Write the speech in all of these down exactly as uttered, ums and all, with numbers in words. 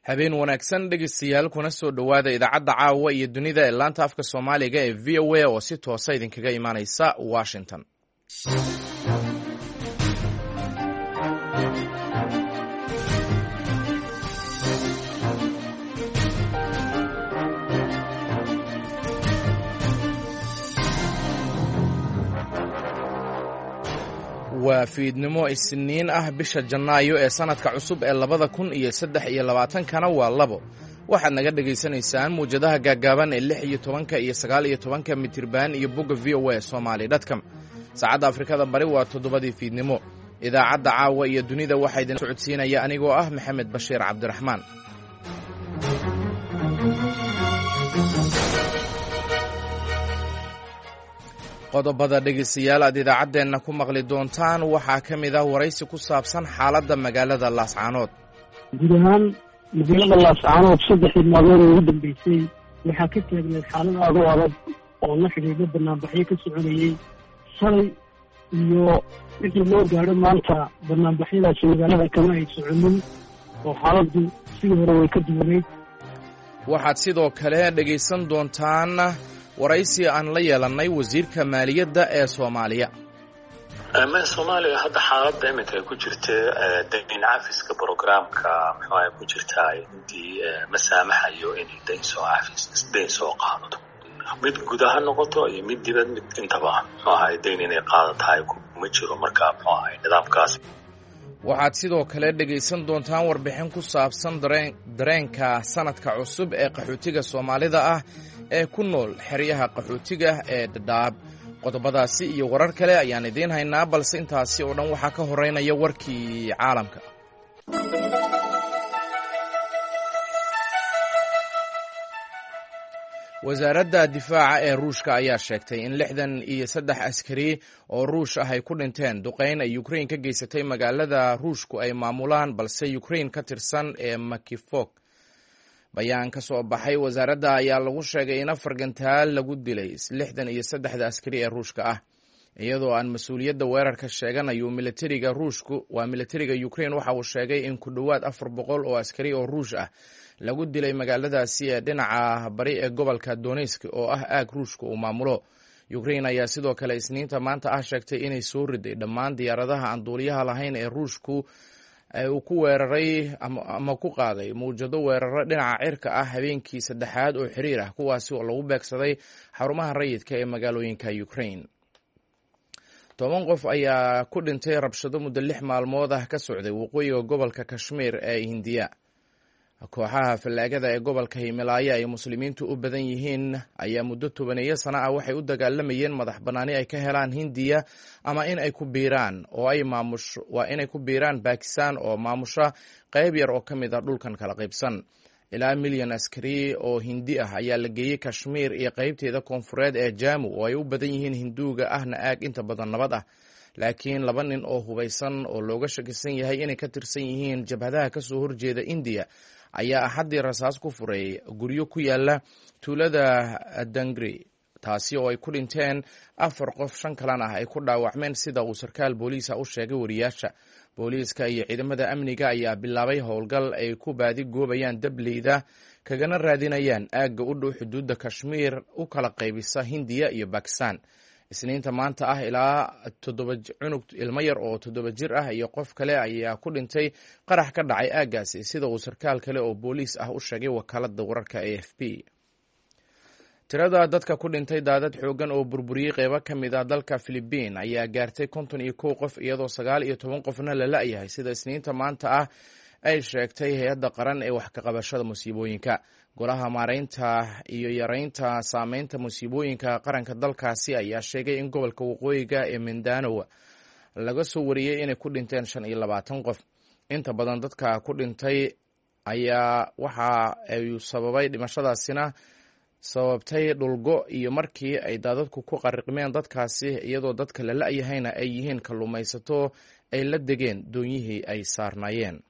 habeen wanaagsan dhegeystayaal kuna soo dhowaada idaacadda caawa iyo dunida ee laanta afka soomaaliga ee v o a oo si toosa idinkaga imaaneysa washington. waa fiidnimo isniin ah bisha Janaayo ee sanadka cusub ee labada kun iyo saddex iyo labaatankana waa labo. waxaad naga dhegaysanaysaan muujadaha gaagaaban ee lix iyo tobanka iyo sagaal iyo tobanka mitirban iyo bogga v o a somali dot com. saacadda Afrikada Bari waa toddobadii fiidnimo. idaacadda caawa iyo dunida waxaa idin socodsiinaya anigoo ah Maxamed Bashiir Cabdiraxmaan. qodobada dhegeystayaal aad idaacaddeenna ku maqli doontaan waxaa ka mid ah waraysi ku saabsan xaaladda magaalada Laascaanood. guud ahaan magaalada Laascaanood saddexdii maalmood ugu dambeysay waxaa ka taagneed xaalad aad u adag oo la xidhiidha banaanbaxyo ka soconayey shalay iyo wixii loo gaadho maanta banaanbaxyadaasi magaalada kama ay soconin oo xaaladdu sidii hore way ka duwaneyd. waxaad sidoo kale dhegaysan doontaan waraysi aan la yeelannay wasiirka maaliyadda ee Soomaaliya. ma Soomaaliya hadda xaaladda iminka ay ku jirtay dayn cafiska programka muxuu ahay ku jirtaa intii ma saamaxayo in dayn soo cafis dayn soo qaadato mid gudaha noqoto iyo mid dibad mid intaba muxuu ahay dayn inay qaadatahay kuma jiro marka muxuu ahay nidaamkaas. waxaad sidoo kale dhegaysan doontaan warbixin ku saabsan dareen dareenka sanadka cusub ee qaxootiga Soomaalida ah ee ku nool xeryaha qaxootiga ee Dadaab. qodobadaasi iyo warar kale ayaan idiin haynaa, balse intaasi oo dhan waxaa ka horeynaya warkii caalamka. wasaaradda difaaca ee Ruushka ayaa sheegtay in lixdan iyo saddex askari oo Ruush ah ay ku dhinteen duqeyn ay Ukraine ka geysatay magaalada Ruushku ay maamulaan balse Ukraine ka tirsan ee Makivok. bayaan ka soo baxay wasaaradda ayaa lagu sheegay in afar gantaal lagu dilay lixdan iyo saddexda askari ee Ruushka ah, iyadoo aan mas-uuliyadda weerarka sheeganayo militariga Ruushku. waa militariga Ukraine waxa uu sheegay in ku dhowaad afar boqol oo askari oo Ruush ah lagu dilay magaaladaasi ee dhinaca bari ee gobolka Donetsk oo ah aag Ruushka uu maamulo. Ukraine ayaa sidoo kale isniinta maanta ah sheegtay inay soo riday dhammaan diyaaradaha aan duuliyaha lahayn ee Ruushku uu ku weeraray ama ku qaaday mawjado weeraro dhinaca cirka ah habeenkii saddexaad oo xiriir ah, kuwaasi oo lagu beegsaday xarumaha rayidka ee magaalooyinka Ukraine. toban qof ayaa ku dhintay rabshado muddo lix maalmood ah ka socday waqooyiga gobolka Kashmir ee Hindiya. kooxaha fallaagada ee gobolka Himalaya ay muslimiintu u badan yihiin ayaa muddo tobaneeyo sano ah waxay u dagaalamayeen madax bannaani ay ka helaan Hindiya ama in ay ku biiraan oo ay maamusho waa inay ku biiraan Pakistan oo maamusha qayb yar oo ka mid ah dhulkan kala qaybsan. ilaa milyan askari oo Hindi ah ayaa la geeyey Kashmir iyo qaybteeda koonfureed ee Jammu oo ay u badan yihiin Hinduuga ahna aag inta badan nabad ah, laakiin laba nin oo hubaysan oo looga shakisan yahay inay ka tirsan yihiin jabhadaha ka soo horjeeda India ayaa axaddii rasaas ku furay guryo ku yaala tuulada Dangri, taasi oo ay ku dhinteen afar qof, shan kalena ah ay ku dhaawacmeen sida uu sarkaal booliisa u sheegay wariyaasha. booliiska iyo ciidamada amniga ayaa bilaabay howlgal ay ku baadi goobayaan dableyda kagana raadinayaan aagga u dhow xuduudda Kashmir u kala qaybisa Hindiya iyo Pakistan. isniinta maanta ah ilaa toddoba cunug ilmo yar oo toddoba jir ah iyo qof kale ayaa ku dhintay qarax ka dhacay aaggaasi, sida uu sarkaal kale oo booliis ah u sheegay wakaaladda wararka A F P. tirada dadka ku dhintay daadad xooggan oo burburiyey qaybo ka mid ah dalka Philippines ayaa gaartay konton iyo kow qof, iyadoo sagaal iyo toban qofna la la'yahay sida isniinta maanta ah ay sheegtay hay-adda qaran ee wax ka qabashada musiibooyinka. golaha maaraynta iyo yaraynta saameynta musiibooyinka qaranka dalkaasi ayaa sheegay in gobolka waqooyiga ee Mindanao laga soo wariyey inay ku dhinteen shan iyo labaatan qof. inta badan dadka ku dhintay ayaa waxa ay sababay dhimashadaasina sababtay dhulgo iyo markii ay daadadku ku qariqmeen dadkaasi, iyadoo dadka la la'yahayna ay yihiin kalluumaysato ay la degeen doonyihii ay saarnaayeen.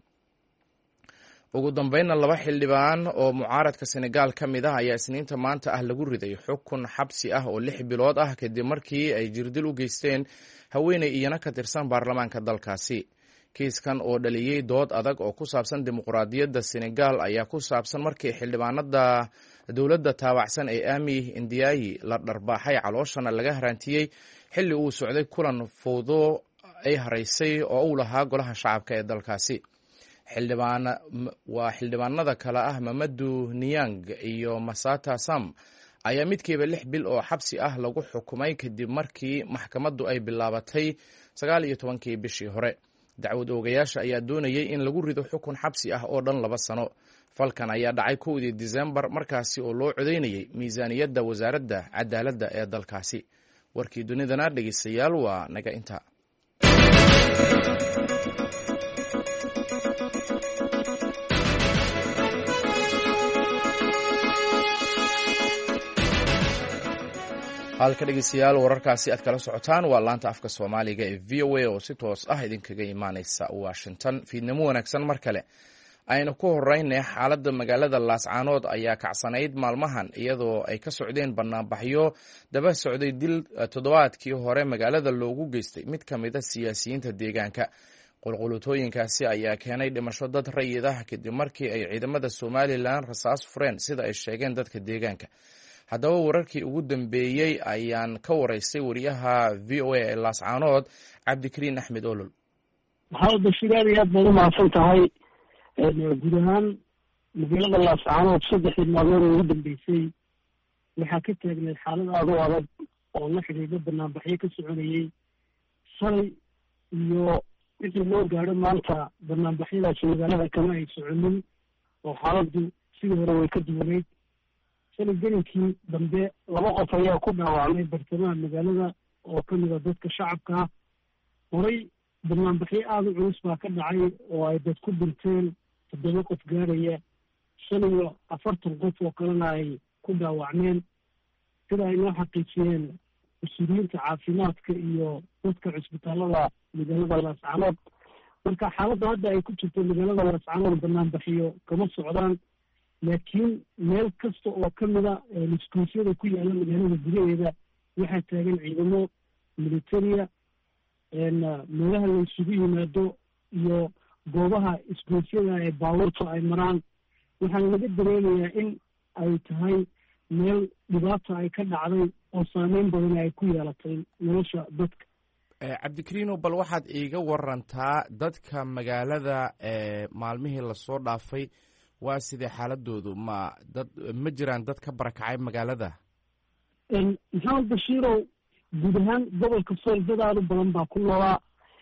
ugu dambeynna laba xildhibaan oo mucaaradka Senegal ka mid ah ayaa isniinta maanta ah lagu riday xukun xabsi ah oo lix bilood ah kadib markii ay jirdil u geysteen haweeney iyana ka tirsan baarlamaanka dalkaasi. kiiskan oo dhaliyey dood adag oo ku saabsan dimuqraadiyadda senegal ayaa ku saabsan markii xildhibaanada dowladda taabacsan ee Amy Ndiaye la dharbaaxay calooshana laga haraantiyey xilli uu socday kulan fowdo ay haraysay oo uu lahaa golaha shacabka ee dalkaasi. xildhibaana waa xildhibaanada kale ah Mamadou Niang iyo Masata Sam ayaa midkiiba lix bil oo xabsi ah lagu xukumay kadib markii maxkamaddu ay bilaabatay sagaal iyo tobankii bishii hore. dacwad oogayaasha ayaa doonayay in lagu rido xukun xabsi ah oo dhan laba sano. falkan ayaa dhacay kowdii Diseembar markaasi oo loo codeynayay miisaaniyadda wasaaradda cadaaladda ee dalkaasi. warkii dunidana dhegeystayaal waa naga inta. halka dhegeystayaal wararkaasi aad kala socotaan waa laanta afka Soomaaliga ee V O A oo si toos ah idinkaga imaaneysa Washington. fiidnimo wanaagsan mar kale. aynu ku horeynay xaaladda magaalada Laascaanood ayaa kacsanayd maalmahan iyadoo ay ka socdeen banaanbaxyo daba socday dil toddobaadkii hore magaalada loogu geystay mid ka mid ah siyaasiyiinta deegaanka. qulqulutooyinkaasi ayaa keenay dhimasho dad rayid ah kadib markii ay ciidamada Somaliland rasaas fureen sida ay sheegeen dadka deegaanka. haddaba wararkii ugu dambeeyey ayaan ka waraystay wariyaha V O A ee Laascaanood Cabdikariin Axmed Olol. maxamed bashiir aad iyo aad baad u mahadsan tahay. guud ahaan magaalada Laascaanood saddexdii maalmood ugu dambeysay waxaa ka taagneed xaalad aad u adag oo la xidhiidha banaanbaxyo ka soconayey shalay iyo wixii loo gaadho maanta banaanbaxyadaasi magaalada kama ay soconin oo xaaladdu sidii hore way ka duwaneyd. shalay gelinkii dambe laba qof ayaa ku dhaawacmay bartamaha magaalada oo ka mid a dadka shacabka ah. horay banaanbaxyo aada u culus baa ka dhacay oo ay dad ku dhinteen toddoba qof gaaraya shan iyo afartan qof oo kalena ay ku dhaawacmeen sida ay noo xaqiijiyeen mas-uuliyiinta caafimaadka iyo dadka cusbitaalada magaalada Laascaanood. marka xaaladda hadda ay ku jirto magaalada Laascaanood banaanbaxyo kama socdaan, laakiin meel kasta oo ka mida iskuusyada ku yaala magaalada gudaheeda waxaa taagan ciidamo militaria. meelaha la isugu yimaado iyo goobaha iskuusyada ee baabuurta ay maraan waxaana laga dareemayaa in ay tahay meel dhibaata ay ka dhacday oo saameyn badan ay ku yeelatay nolosha dadka. cabdikariino bal waxaad iiga warantaa dadka magaalada maalmihii lasoo dhaafay waa sidee xaaladoodu? ma dad ma jiraan dad ka barakacay magaalada? maxamed bashiirow, guud ahaan gobolka sool dad aad u badan baa ku noolaa.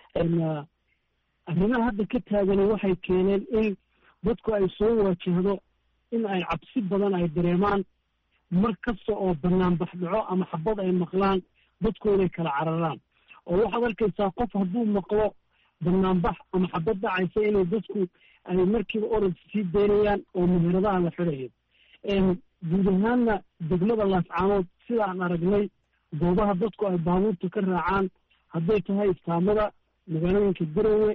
arrimaha hadda ka taagani waxay keeneen in dadku ay soo waajahdo in ay cabsi badan ay dareemaan mar kasta oo banaanbax dhaco ama xabad ay maqlaan dadku inay kala cararaan. oo waxaad arkaysaa qof hadduu maqlo banaanbax ama xabad dhacaysa inay dadku ay markiiba orod sii daynayaan oo meheradaha la xidhayo. guud ahaanna degmada Laascaanood sidaan aragnay goobaha dadku ay baabuurta ka raacaan hadday tahay istaamada magaalooyinka Garowe,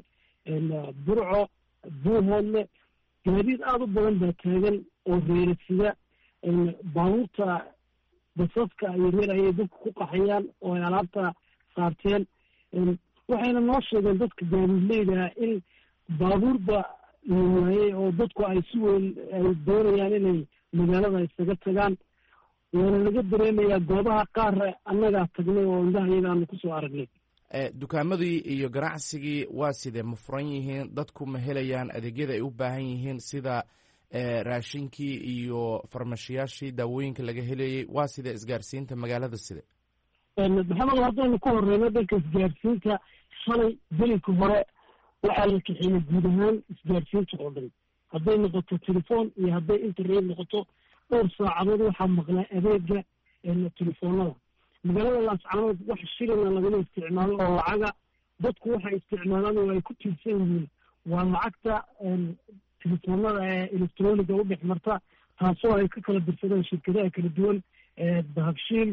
Burco, Buuhoodle, gaadiid aada u badan baa taagan oo reerasida. baabuurta basaska iyo reer ayay dadku ku qaxayaan oo ay alaabta saarteen. waxayna noo sheegeen dadka gaadiidleyda in baabuurba la waayey oo dadku ay si weyn ay doonayaan inay magaalada isaga tagaan. waana laga dareemayaa goobaha qaar annagaa tagnay oo indhaha iyaga aanu kusoo aragnay. dukaamadii iyo ganacsigii waa sidee ma furan yihiin? dadku ma helayaan adeegyada ay u baahan yihiin sida raashinkii iyo farmashiyaashii daawooyinka laga helayay? waa sidee isgaarsiinta magaalada side? maxamed, haddaynu ku horeyno dhanka isgaarsiinta, shalay gelinka hore waxaa la kaxeeyey guud ahaan isgaarsiinta oo dhan, hadday noqoto telefoon iyo hadday internet noqoto. dhowr saacadood waxaa maqlaa adeega telefoonada. magaalada Laascaanood wax shilina lagama isticmaalo oo lacaga. dadku waxay isticmaalaan oo ay ku tiirsan yihiin waa lacagta telefoonada ee electroniga u dhex marta, taasoo ay ka kala dirsadeen shirkadaha kala duwan dahabshiil,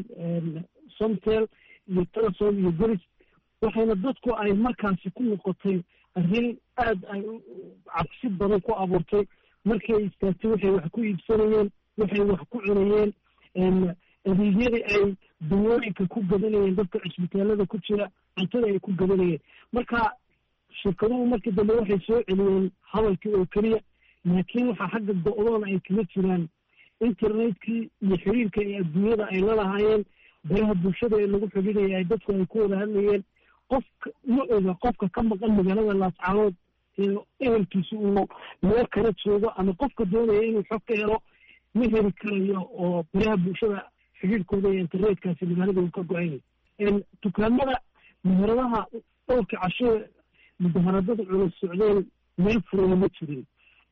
somtel iyo telesom iyo goris. waxayna dadku ay markaasi ku noqotay arrin aad ay cabsi badan ku abuurtay markii ay istaagtay waxay wax ku iibsanayeen, waxay wax ku cunayeen, adeegyadii ay dawooyinka ku gadanayeen dadka cisbitaalada ku jira, cuntada ay ku gadanayeen. marka shirkaduhu markii dambe waxay soo celiyeen hadalkii oo keliya, laakiin waxaa xagga go-doona ay kama jiraan internetkii iyo xiriirka ee adduunyada ay la lahaayeen, baraha bulshada ee lagu xidhiidhaya ay dadku ay ku wada hadlayeen. qofka ma oga qofka ka maqan magaalada laascaanood ehelkiisa uu meel kala joogo ama qofka doonaya inuu xog ka helo ma heli karayo, oo baraha bulshada xidhiidhkooda iyo internetkaasi magaalada uu ka go-ay. dukaamada meheradaha dhowrka cashada mudaharadada culus socdeen meel furaya ma jirin.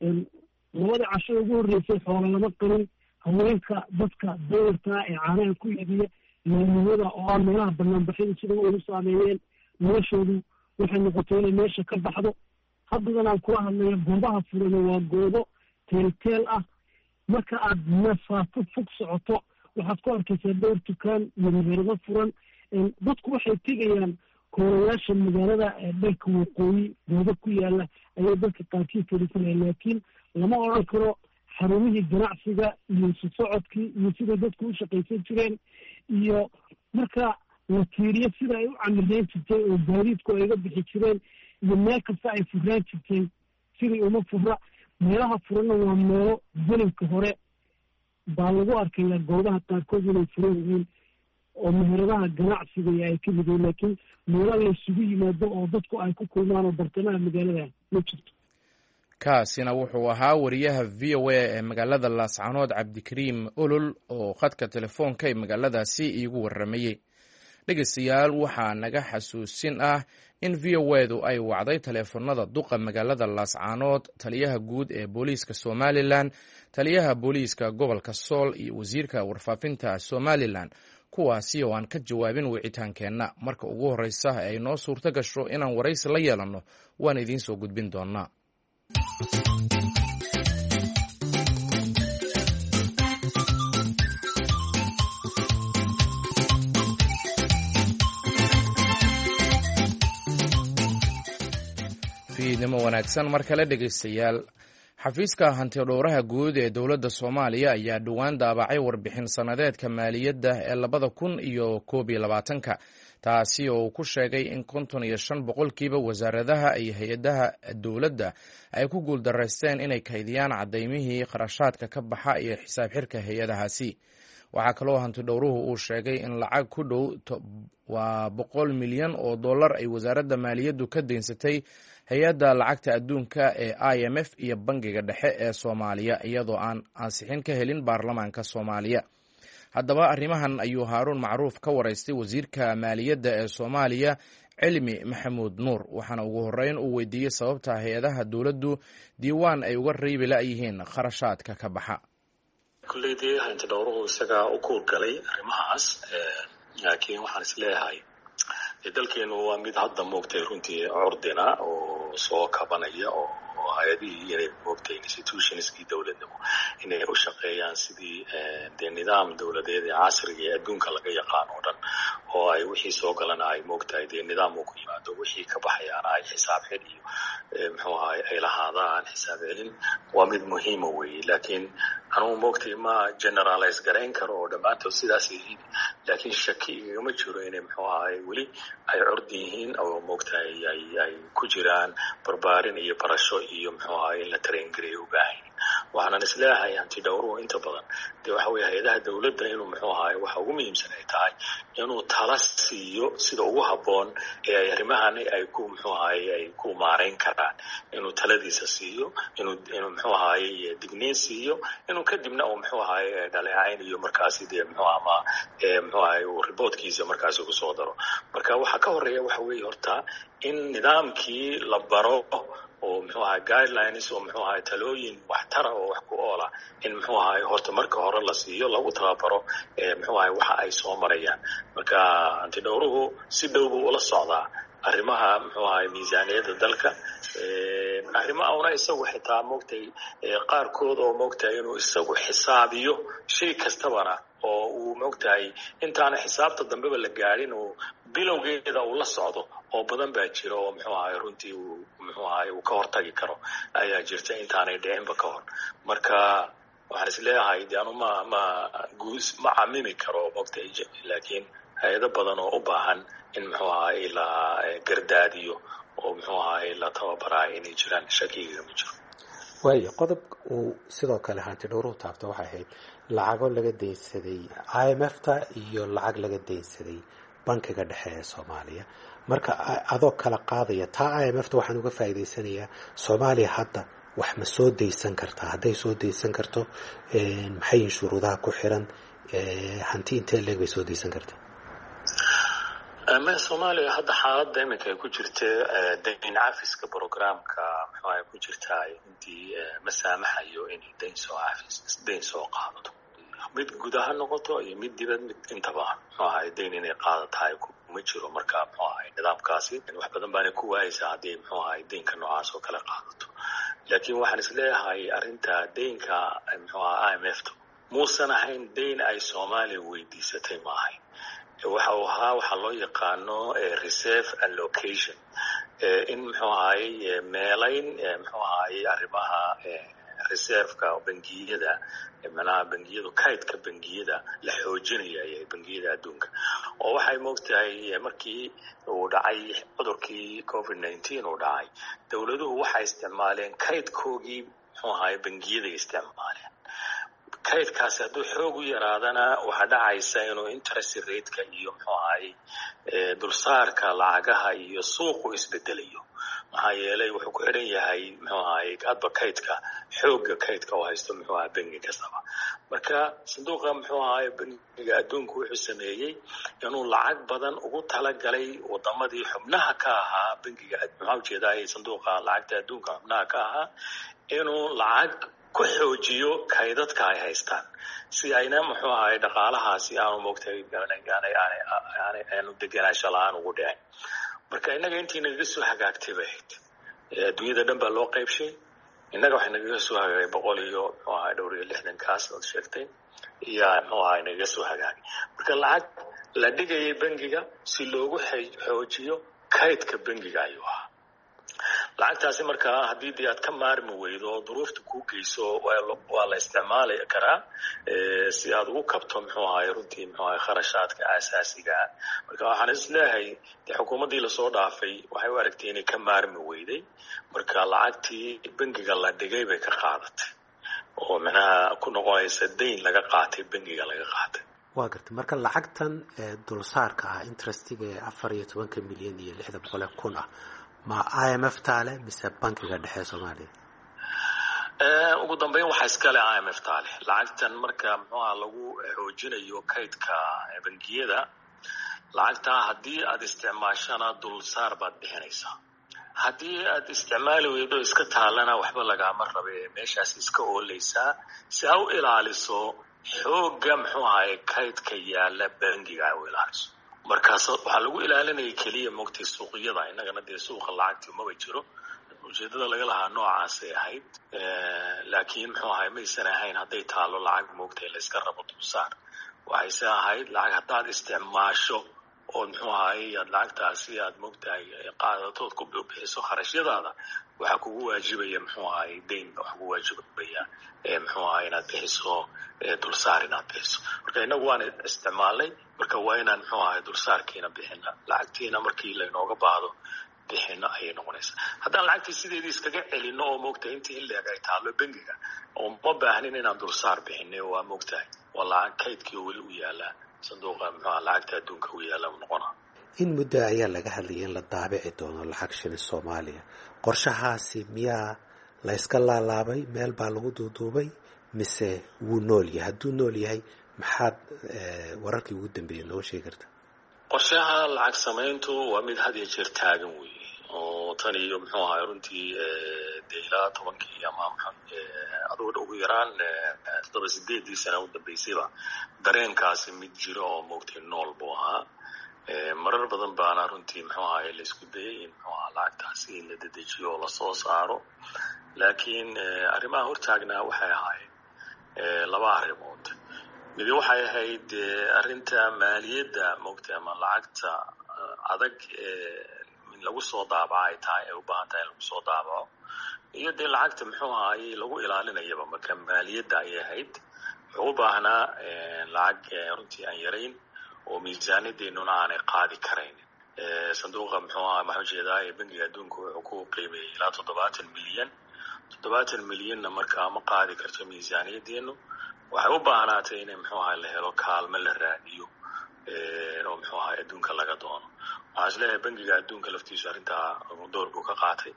labada cashada ugu horreysay xoola lama qarin. haweenka dadka dayartaa ee caanaha ku iibiya laamiyada oo ah meelaha banaanbaxyada sida ugu saameeyeen noloshoodu waxay noqotay inay meesha ka baxdo. haddadan aan kula hadlayo goobaha furan waa goobo teelteel ah. marka aad masaafo fog socoto waxaad ku arkaysaa dhowr dukaan iyo meherado furan. dadku waxay tegayaan koorayaasha magaalada ee dhanka waqooyi goobo ku yaala ayay dadka qaarkii kelisanaya, laakiin lama odhan karo xarumihii ganacsiga iyo isu socodkii iyo sida dadku u shaqaysan jireen iyo marka la tiiriyo sida ay u camireen jirtay oo gaadiidku ay ga bixi jireen iyo meel kasta ay furaan jirtay sidii uma fura. meelaha furanna waa meelo gelinka hore baa lagu arkaya goobaha qaarkood inay furan yihiin oo meheradaha ganacsiga ay ka mid yihiin, laakiin meelo la isugu yimaado oo dadku ay ku kulmaan oo bartamaha magaalada ma jirto. kaasina wuxuu ahaa wariyaha v o a ee magaalada laascaanood cabdikariim olol oo khadka telefoonka ee magaaladaasi iigu waramayey. dhegeystayaal waxaa naga xasuusin ah in v o edu ay wacday taleefanada duqa magaalada laascaanood, taliyaha guud ee booliiska somalilan, taliyaha booliiska gobolka sool iyo wasiirka warfaafinta somalilan, kuwaasi oo aan ka jawaabin wicitaankeenna. marka ugu horreysa ay noo suurto gasho inaan waraysi la yeelanno waan idiin soo gudbin doonaa. fiidnimo wanaagsan mar kale dhegeystayaal. xafiiska hantidhowraha guud ee dowladda soomaaliya ayaa dhowaan daabacay warbixin sanadeedka maaliyadda ee labada kun iyo koob iyo labaatanka, taasi oo uu ku sheegay in konton iyo shan boqolkiiba wasaaradaha iyo hay-adaha dowladda ay ku guuldaraysteen inay kaydiyaan cadaymihii kharashaadka ka baxa iyo xisaab xirka hay-adahaasi. waxaa kaloo hantidhowruhu uu sheegay in lacag ku dhow waa boqol milyan oo dollar ay wasaaradda maaliyaddu ka daynsatay hay-adda lacagta adduunka ee I M F iyo bangiga dhexe ee soomaaliya iyadoo aan ansixin ka helin baarlamaanka soomaaliya. haddaba arrimahan ayuu haaruun macruuf ka waraystay wasiirka maaliyadda ee soomaaliya cilmi maxamuud nuur, waxaana ugu horreyn uu weydiiyey sababta hay-adaha dowladdu diiwaan ay uga reebi la-yihiin kharashaadka ka baxa. kulleydii hantidhowruhu isagaa u kuurgalay arrimahaas, laakiin waxaan is leeyahay dalkeenu waa mid hadda moogtay runtii curdina oo soo kabanaya oo hay-adihii inay moogtay institutionskii dowladnimo inay u shaqeeyaan sidii dee nidaam dowladeed ee casriga ee adduunka laga yaqaan oo dhan, oo ay wixii soo galana ay moogtahay dee nidaam uu ku yimaado, wixii ka baxayaana ay xisaab xid iyo muxuu ahay ay lahaadaan xisaab celin. waa mid muhiima weeye, laakiin anugu moogtay ma generalize garayn karo oo dhammaantood sidaas yihiin, laakiin shaki igama jiro inay muxuu ahay weli ay curdi yihiin oo moogtahay ay ay ku jiraan barbaarin iyo barasho iyo muxuu ahay in la tarengareeyo u baahan. waxaanan isleeyahay hantidhowruhu inta badan dee waxa weye hay-adaha dowladda inuu muxuu ahay waxa ugu muhiimsan ay tahay inuu tala siiyo sida ugu habboon ee ay arrimahani ay ku muxuu ahay ay ku maarayn karaan, inuu taladiisa siiyo, inuu inuu muxuu ahay digniin siiyo, inuu kadibna uu muxuu ahay dhaleecayn iyo markaasi dee muxuu ama muxuu ahay uu reportkiisa markaasi ugu soo daro. marka waxa ka horeeya waxa weeye horta in nidaamkii la baro oo muxuu ahay guidelines oo muxuu ahay talooyin waxtara oo wax ku oola in muxuu ahay horta marka hore la siiyo, lagu tababaro muxuu ahay waxa ay soo marayaan. marka hantidhowruhu si dhow buu ula socdaa arrimaha muxuu ahay miisaaniyadda dalka, arrimaha una isagu xitaa moogtay qaarkood oo moogtahay inuu isagu xisaabiyo shay kastabana oo uu moogtahay intaana xisaabta dambeba la gaadhin uu bilowgeeda uu la socdo oo badan baa jira oo muxuu ahay runtii uu muxuu ahay uu ka hortagi karo ayaa jirta intaanay dhicinba ka hor. marka waxaan is leeyahay de anu ma ma guus ma camimi karo moogtahay, laakiin hay-ado badan oo u baahan in muxuu ahaay la gardaadiyo oo muxuu ahaay la tababarayo inay jiraan shakiga ma jiro. waayo qodob uu sidoo kale hanti dhowruhu taabta waxay ahayd lacago laga deynsaday I M F ta iyo lacag laga deynsaday bankiga dhexe ee Soomaaliya. marka adoo kala qaadaya taa I M F ta waxaan uga faa'iideysanayaa Soomaaliya hadda wax ma soo deysan kartaa? hadday soo deysan karto maxay shuruudaha ku xiran hanti intee leeg bay soo deysan kartaa? ama Soomaaliya hadda xaaladda iminka ay ku jirtay deyn cafiska programka muxuu ay ku jirtaa intii masaamaxayo inay deyn soo cafis deyn soo qaadato, mid gudaha noqoto iyo mid dibad mid intaba muxuu ahay deyn inay qaadatahay kuma jiro. marka muxuu ahay nidaamkaasi wax badan baana ku waayaysaa haddii muxuu ahay deynka noocaas oo kale qaadato. laakiin waxaan isleeyahay arrinta deynka muxuu ahay I M F ta muusan ahayn deyn ay Soomaaliya weydiisatay ma ahayn. waxa uu ahaa waxa loo yaqaano reserve allocation, in muxuu ahay meelayn muxuu ahay arrimaha reserve-ka bangiyada, macnaha bangiyadu kaydka bangiyada la xoojinaya ee bangiyada adduunka. oo waxay moogtahay markii uu dhacay cudurkii covid nineteen uu dhacay, dawladuhu waxay isticmaaleen kaydkoogii muxuu ahay bangiyada isticmaaleen. kaydkaasi hadduu xoog u yaraadana waxaa dhacaysa inuu interest rate-ka iyo muxuu ahay dulsaarka lacagaha iyo suuqu isbedelayo. maxaa yeelay wuxuu ku xidhan yahay muxuu ahay hadba kaydka xoogga kaydka oo haysto muxuu ahay bangi kastaba. marka sanduuqa muxuu ahay bangiga adduunku wuxuu sameeyey inuu lacag badan ugu talagalay wadamadii xubnaha ka ahaa bangiga maxaa ujeedaa sanduuqa lacagta adduunka xubnaha ka ahaa inuu lacag ku xoojiyo kaydadka ay haystaan si ayna muxuu ahay dhaqaalahaasi aanu moogtay aanu degenaansho la-aan ugu dhicin. marka innaga intii nagaga soo hagaagtay bay ahayd adduunyada dhan baa loo qaybshay. innaga waxay nagaga soo hagaagay boqol iyo muxuu ahay dhowr iyo lixdankaas ood sheegtay iyo muxuu ahay nagaga soo hagaagay. marka lacag la dhigayay bangiga si loogu xoojiyo kaydka bangiga ayuu ahaa. lacagtaasi markaa haddii dee aad ka maarmi weydo oo duruufta kuu geyso waa la isticmaali karaa si aad ugu kabto muxuu ahay runtii muxuu ahay kharashaadka aasaasiga ah. marka waxaan isleeyahay dee xukuumaddii lasoo dhaafay waxay u aragtay inay ka maarmi weyday, marka lacagtii bangiga la dhigay bay ka qaadatay oo macnaha ku noqonaysa deyn laga qaatay bangiga laga qaatay. waa gartay marka lacagtan dulsaarka ah interestiga ee afar iyo tobanka milyan iyo lixda boqol kun ah ma I M F taale mise bankiga dhexe Soomaaliya? ugu dambeyn waxaa iskale I M F taale. lacagtan marka muxuu ahaa lagu xoojinayo kaydka bangiyada, lacagtaa haddii aad isticmaashana dulsaar baad bixinaysaa. haddii aad isticmaali weydo iska taalana waxba lagaama rabe meeshaas iska oolaysaa si aa u ilaaliso xoogga muxuu ahay kaydka yaala bangiga ay u ilaaliso. markaas waxaa lagu ilaalinaya keliya moogtay suuqyada. innagana dee suuqa lacagtii maba jiro, ujeedada laga lahaa noocaasay ahayd. laakiin muxuu ahay maysan ahayn hadday taalo lacag moogtay la iska rabo dulsaar. waxayse ahayd lacag haddaad isticmaasho oo muxuu ahay aad lacagtaasi aad moogtahay qaadatood ku bixiso kharashyadaada, waxaa kugu waajibaya muxuu ahay deyn baa kugu waajibaya muxuu ahay inaad bixiso dulsaar inaad bixiso. marka innagu waan isticmaalnay, marka waa inaan muxuu ahay dulsaarkiina bixina, lacagtiina markii laynooga baahdo bixino ayay noqonaysaa. haddaan lacagtii sideedii iskaga celino oo moogtahay intii in leeg ay taalo bangiga oo ma baahnin inaan dulsaar bixinay, waa moogtahay waa lacag kaydkii oo weli u yaala sanduuqa muxuu ahaa lacagta adduunka u yaala u noqona. in muddo ayaa laga hadlayay in la daabici doono lacag shilin Soomaaliya. qorshahaasi miyaa la iska laalaabay, meel baa lagu duuduubay, mise wuu nool yahay? hadduu nool yahay maxaad wararkii ugu dambeeyay noo sheegi kartaa? qorshaha lacag samayntu waa mid had iyo jeer taagan weeye oo tan iyo muxuu ahay runtii dee ilaa tobankii ama adugu ugu yaraan toddoba sideedii sana u dambeysayba dareenkaasi mid jiro oo moogtay nool buu ahaa. marar badan baana runtii muxuu ahay la isku dayay in muxuu ahaa lacagtaasi in la dedejiyo oo lasoo saaro, laakiin arrimaha hortaagnaa waxay ahaayeen laba arrimood. midi waxay ahayd arrinta maaliyadda moogtay ama lacagta adag in lagu soo daabaco ay tahay ay u baahan tahay in lagu soo daabaco, iyo dee lacagta muxuu ahaayey lagu ilaalinayaba. marka maaliyadda ayay ahayd wuxuu u baahnaa lacag runtii aan yarayn oo miisaaniyadeennuna aanay qaadi karayn. sanduuqa muxuu ahaa maxaa ujeedaa ee bangiga adduunka wuxuu ku qiimeeyey ilaa toddobaatan milyan toddobaatan milyanna markaa ma qaadi karto miisaaniyadeenu. waxay u baahnaatay in muxuu ahaa la helo kaalmo la raadiyo oo muxuu ahaa adduunka laga doono. waxaan isleeyahay bangiga adduunka laftiisu arrintaa door buu ka qaatay.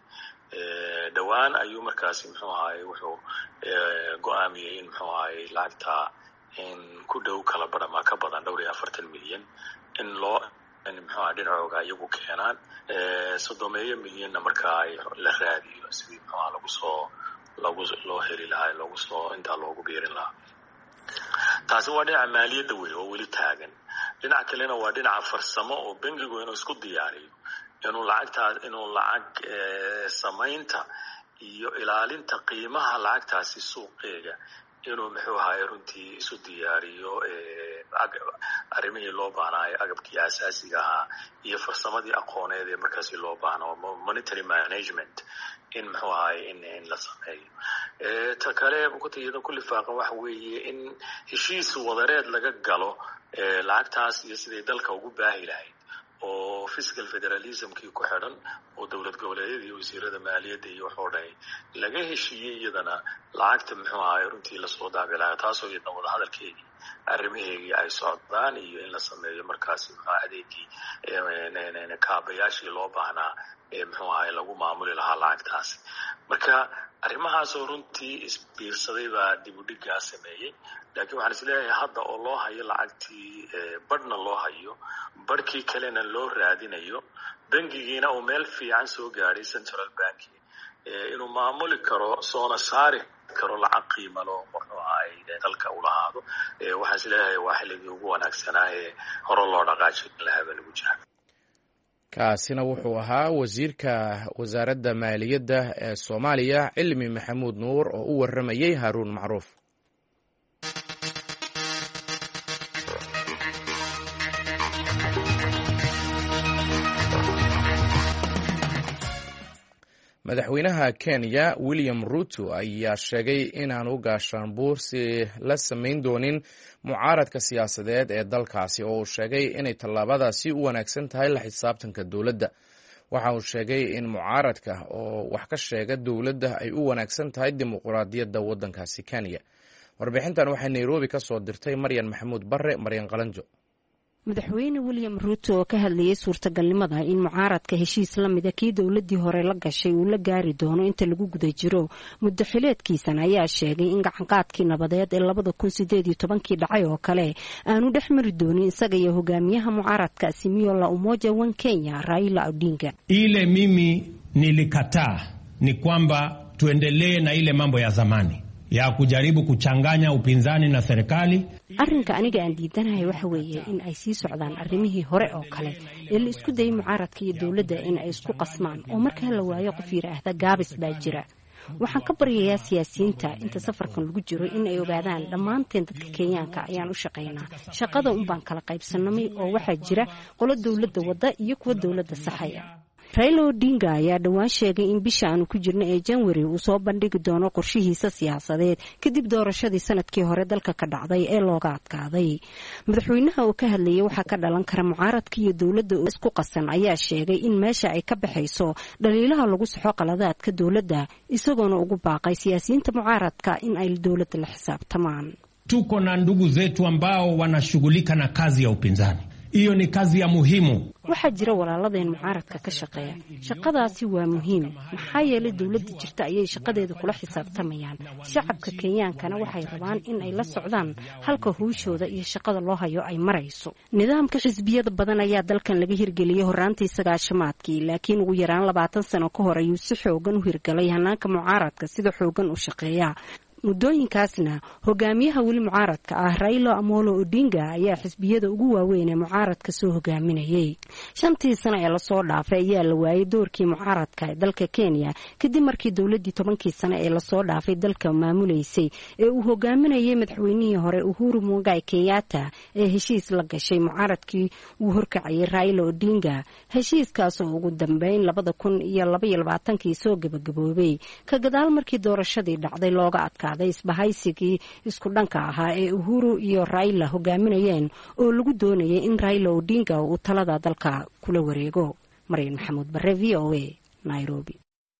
dhowaan ayuu markaasi muxuu ahaay wuxuu go-aamiyey in muxuu ahaay lacagtaa in ku dhow kala badhama ka badan dhowr iyo afartan milyan in loo in muxuu ahaa dhinacooga iyagu keenaan soddomeeyo milyanna markaa ay la raadiyo sidii muxuu ahaa lagu soo lagu loo heli lahaa loogu soo intaa loogu biirin lahaa. taasi waa dhinaca maaliyadda wey oo weli taagan. dhinaca kalena waa dhinaca farsamo oo bangigu inuu isku diyaariyo inuu lacagtaas inuu lacag samaynta iyo ilaalinta qiimaha lacagtaasi suuqeega inuu muxuu ahaay runtii isu diyaariyo arrimihii loo baahnaayo agabkii asaasiga ahaa iyo farsamadii aqooneed ee markaasi loo baahno monetary management in muxuu ahaay in in la sameeyo. ta kale iyada ku lifaaqan waxa weeye in heshiis wadareed laga galo lacagtaas iyo siday dalka ugu baahi lahayd oo fiscal federalismkii ku xidhan oo dowlad goboleedyada iyo wasiirada maaliyadda iyo waxoo dhan laga heshiiyey iyadana lacagta muxuu ahaay runtii lasoo daabilayo taasoo iyadna wadahadalkeedii arrimaheegii ay socdaan iyo in la sameeyo markaasi muxuu adeegii kaabayaashii loo baahnaa ee muxuu ahaay lagu maamuli lahaa lacagtaasi. marka arrimahaasoo runtii isbiirsaday baa dib u dhiggaa sameeyey. laakiin waxaan isleeyahay hadda oo loo hayo lacagtii badhna loo hayo badhkii kalena loo raadinayo bangigiina uu meel fiican soo gaadhay central banki inuu maamuli karo soona saari karo lacag qiimalo muxuu ahaay dalka u lahaado. waxaan isleeyahay waa xilligii ugu wanaagsanaa ee hore loo dhaqaajin lahaa baa lagu jira. kaasina wuxuu ahaa wasiirka wasaaradda maaliyadda ee soomaaliya cilmi maxamuud nuur oo u warramayey haaruun macruuf. madaxweynaha Kenya William Ruto ayaa sheegay inaanu gaashaanbuursi la samayn doonin mucaaradka siyaasadeed ee dalkaasi oo uu sheegay inay tallaabadaasi u wanaagsan tahay la xisaabtanka dowladda. waxa uu sheegay in mucaaradka oo wax ka sheega dowladda ay u wanaagsan tahay dimuqraadiyadda waddankaasi Kenya. warbixintan waxay Nairobi ka soo dirtay Maryan Maxamuud Barre Maryan Qalanjo. madaxweyne William Ruto oo ka hadlayay suurtagalnimada in mucaaradka heshiis la mid ah kii dowladii hore la gashay uu la gaari doono inta lagu guda jiro muddo xileedkiisan ayaa sheegay in gacanqaadkii nabadeed ee labada kun sideed iyo tobankii dhacay oo kale aanu dhex mari doonin isaga iyo hogaamiyaha mucaaradka Azimio la Umoja One Kenya Raila Odinga. Ile mimi nilikataa ni kwamba tuendelee na ile mambo ya zamani ya kujaribu kuchanganya upinzani na serikali. arrinka aniga aan diidanahay waxa weeye in ay sii socdaan arrimihii hore oo kale ee la isku dayay mucaaradka iyo dowladda in ay isku qasmaan oo marka la waayo qof yiraahda gaabis baa jira. waxaan ka baryayaa siyaasiyiinta inta safarkan lagu jiro in ay ogaadaan dhammaanteen dadka Kenyaanka ayaan u shaqeynaa shaqada un baan kala qaybsanamay oo waxa jira qolo dowladda wada iyo kuwa dowladda saxaya. Raila Odinga ayaa dhawaan sheegay in bisha aanu ku jirno ee January uu soo bandhigi doono qorshihiisa siyaasadeed kadib doorashadii sanadkii hore dalka ka dhacday ee looga adkaaday. madaxweynaha oo ka hadlayay waxa ka dhalan kara mucaaradka iyo dowladda oo isku qasan ayaa sheegay in meesha ay ka baxayso dhaliilaha lagu saxo qaladaadka dowladda isagoona ugu baaqay siyaasiyiinta mucaaradka in ay dowladda la xisaabtamaan. Tuko na ndugu zetu ambao wanashughulika na kazi ya upinzani. Iyo ni kazi ya muhimu. waxaa jira walaaladeen mucaaradka ka shaqeeya shaqadaasi waa muhiim maxaa yeelay dowladda jirta ayay shaqadeeda kula xisaabtamayaan. shacabka Kenyaankana waxay rabaan in ay la socdaan halka hooshooda iyo shaqada loo hayo ay marayso. nidaamka xisbiyada badan ayaa dalkan laga hirgeliyay horaantii sagaashamaadkii laakiin ugu yaraan labaatan sano ka hor ayuu si xoogan u hirgalay hanaanka mucaaradka sida xoogan u shaqeeya. muddooyinkaasna hogaamiyaha weli mucaaradka ah Raila Amolo Odinga ayaa xisbiyada ugu waaweyn ee mucaaradka soo hogaaminayay. shantii sano ee la soo dhaafay ayaa la waayay doorkii mucaaradka ee dalka Kenya kadib markii dowladii tobankii sano ee la soo dhaafay dalka maamuleysay ee uu hogaaminayay madaxweynihii hore Uhuru Muigai Kenyatta ee heshiis la gashay mucaaradkii uu horkacayay Raila Odinga. heshiiskaas oo ugu dambeyn labada kun iyo laba iyo labaatankii soo gabagaboobay ka gadaal markii doorashadii dhacday looga adkaa qaaday isbahaysigii isku dhanka ahaa ee Uhuru iyo Raila hogaaminayeen oo lagu doonayay in Raila Odinga uu talada dalka kula wareego. Mariin Maxamuud Barre, V O A, Nairobi.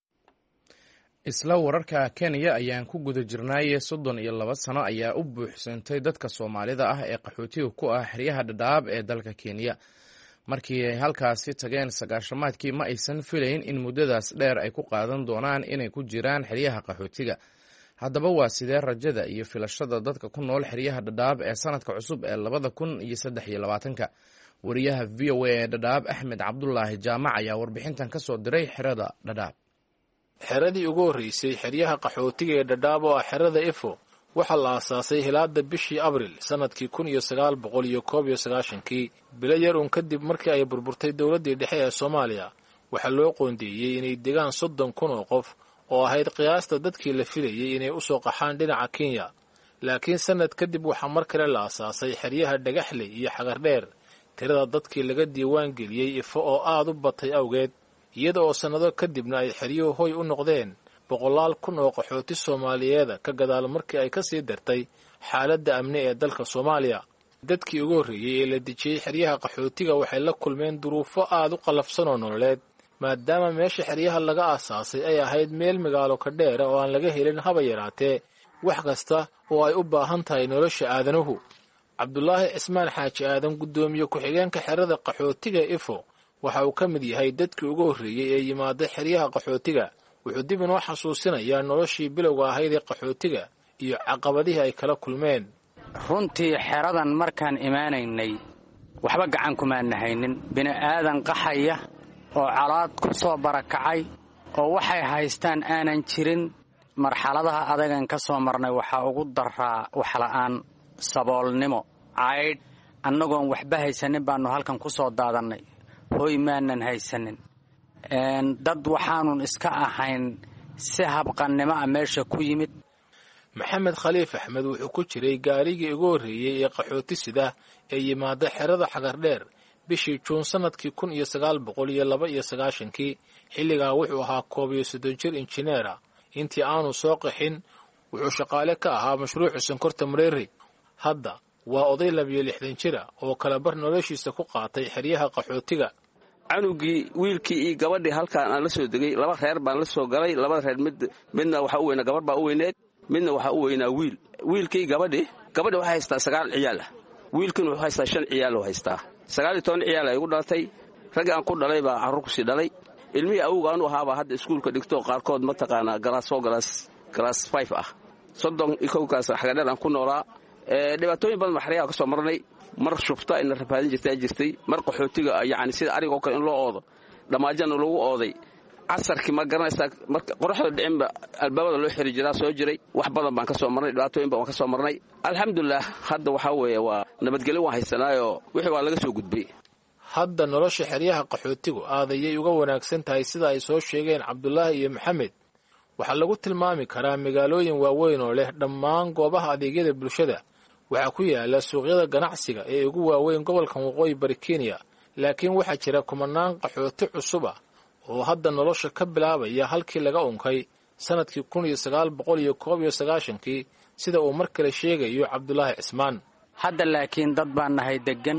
isla wararka Kenya ayaan ku guda jirnay soddon iyo laba sano ayaa u buuxsantay dadka Soomaalida ah ee qaxootiga ku ah xeryaha Dadaab ee dalka Kenya. Markii ay halkaasi tageen sagaashamaadkii ma aysan filayn in muddadaas dheer ay ku qaadan doonaan inay ku jiraan xeryaha qaxootiga. Haddaba waa sidee rajada iyo filashada dadka ku nool xeryaha Dadaab ee sanadka cusub ee labada kun iyo saddex iyo labaatanka. Wariyaha V O A ee Dadaab Axmed Cabdullaahi Jaamac ayaa warbixintan ka soo diray xerada Dadaab. xeradii ugu horreysay xeryaha qaxootiga ee Dadaab oo ah xerada Ifo waxaa la aasaasay hilaada bishii Abriil sanadkii kun iyo sagaal boqol iyo koob iyo sagaashankii bilo yar uun kadib markii ay burburtay dowladdii dhexe ee Soomaaliya. waxaa loo qoondeeyey inay degaan soddon kun oo qof oo ahayd qiyaasta dadkii la filayay inay u soo qaxaan dhinaca Kenya. laakiin sanad kadib waxaa mar kale la aasaasay xeryaha Dhagaxle iyo Xagardheer. tirada dadkii laga diiwaan geliyey Ifo oo aad u batay awgeed, iyada oo sannado kadibna ay xeryuhu hoy u noqdeen boqolaal kun oo qaxooti Soomaaliyeeda ka gadaal markii ay ka sii dartay xaaladda amni ee dalka Soomaaliya. dadkii ugu horreeyey ee la dejiyey xeryaha qaxootiga waxay la kulmeen duruufo aad u qalafsan oo nololeed, maadaama meesha xeryaha laga aasaasay ay ahayd meel magaalo ka dheera oo aan laga helin haba yaraatee wax kasta oo ay u baahan tahay nolosha aadanuhu. Cabdulaahi Cismaan Xaaji Aadan, guddoomiye ku-xigeenka xerada qaxootiga Ifo, waxa uu ka mid yahay dadkii ugu horreeyey ee yimaada xeryaha qaxootiga. wuxuu dib inoo xasuusinayaa noloshii bilowga ahayd ee qaxootiga iyo caqabadihii ay kala kulmeen. runtii xeradan markaan imaanaynay waxba gacan kumaan haynin. bini'aadan qaxaya oo calaad ku soo barakacay oo waxay haystaan aanan jirin. marxaladaha adagan ka soo marnay waxaa ugu daraa waxla'aan, saboolnimo, caydh. annagoon waxba haysanin baannu halkan ku soo daadannay. hoy maanan haysanin. dad waxaanun iska ahayn si habqannimo ah meesha ku yimid. maxamed khaliif axmed wuxuu ku jiray gaarigii ugu horreeyey ee qaxooti sida ee yimaada xerada Xagardheer bishii Juun sanadkii kun iyo sagaal boqol iyo laba iyo sagaashankii. xilligaa wuxuu ahaa koob iyo soddon jir injineera. intii aanu soo qaxin wuxuu shaqaale ka ahaa mashruuca sonkorta Mareeri. hadda waa oday labiyo lixdan jira oo kala bar noloshiisa ku qaatay xeryaha qaxootiga. canugii wiilkii iyo gabadhii halkaan aan la soo degay laba reer baan la soo galay. labada reer mid midna waxa u weynaa gabar baa u weyneed, midna waxa u weynaa wiil. wiilkii gabadhii gabadhi waxay haystaa sagaal ciyaal ah, wiilkiina wuxuu haystaa shan ciyaal oo haystaa. sagaal iyo toban ciyaal ay igu dhalatay. ragga aan ku dhalay baa carruur kusii dhalay. ilmihii awowga aanu ahaabaa hadda iskuulka dhigto qaarkood mataqaanaa galaasoo galaas galaas five ah. soddon iyo kowkaas Xagardheer aan ku noolaa. dhibaatooyin badan maxriyaa ka soo marnay. mar shufta in rafaadin jirtay jirtay mar qaxootiga yaani sida ariga oo kale in loo oodo dhamaajana lagu ooday. casarkii ma garanaysaa marka qorraxda dhicinba albaabada loo xiri jiraa soo jiray. wax badan baan ka soo marnay, dhibaatooyin badan ka soo marnay. alxamdulillah hadda waxa weeye waa nabadgelyo waan haysanaayo wixii waa laga soo gudbay. hadda nolosha xeryaha qaxootigu aadayay uga wanaagsan tahay sida ay soo sheegeen Cabdulaahi iyo Maxamed. waxaa lagu tilmaami karaa magaalooyin waaweyn oo leh dhammaan goobaha adeegyada bulshada. waxaa ku yaala suuqyada ganacsiga ee ugu waaweyn gobolkan waqooyi bari Kenya. laakiin waxaa jira kumanaan qaxooti cusub ah oo hadda nolosha ka bilaabaya halkii laga unkay sanadkii kun iyo sagaal boqol iyo koob iyo sagaashankii, sida uu mar kale sheegayo Cabdulaahi Cismaan. hadda laakiin dad baan nahay degan,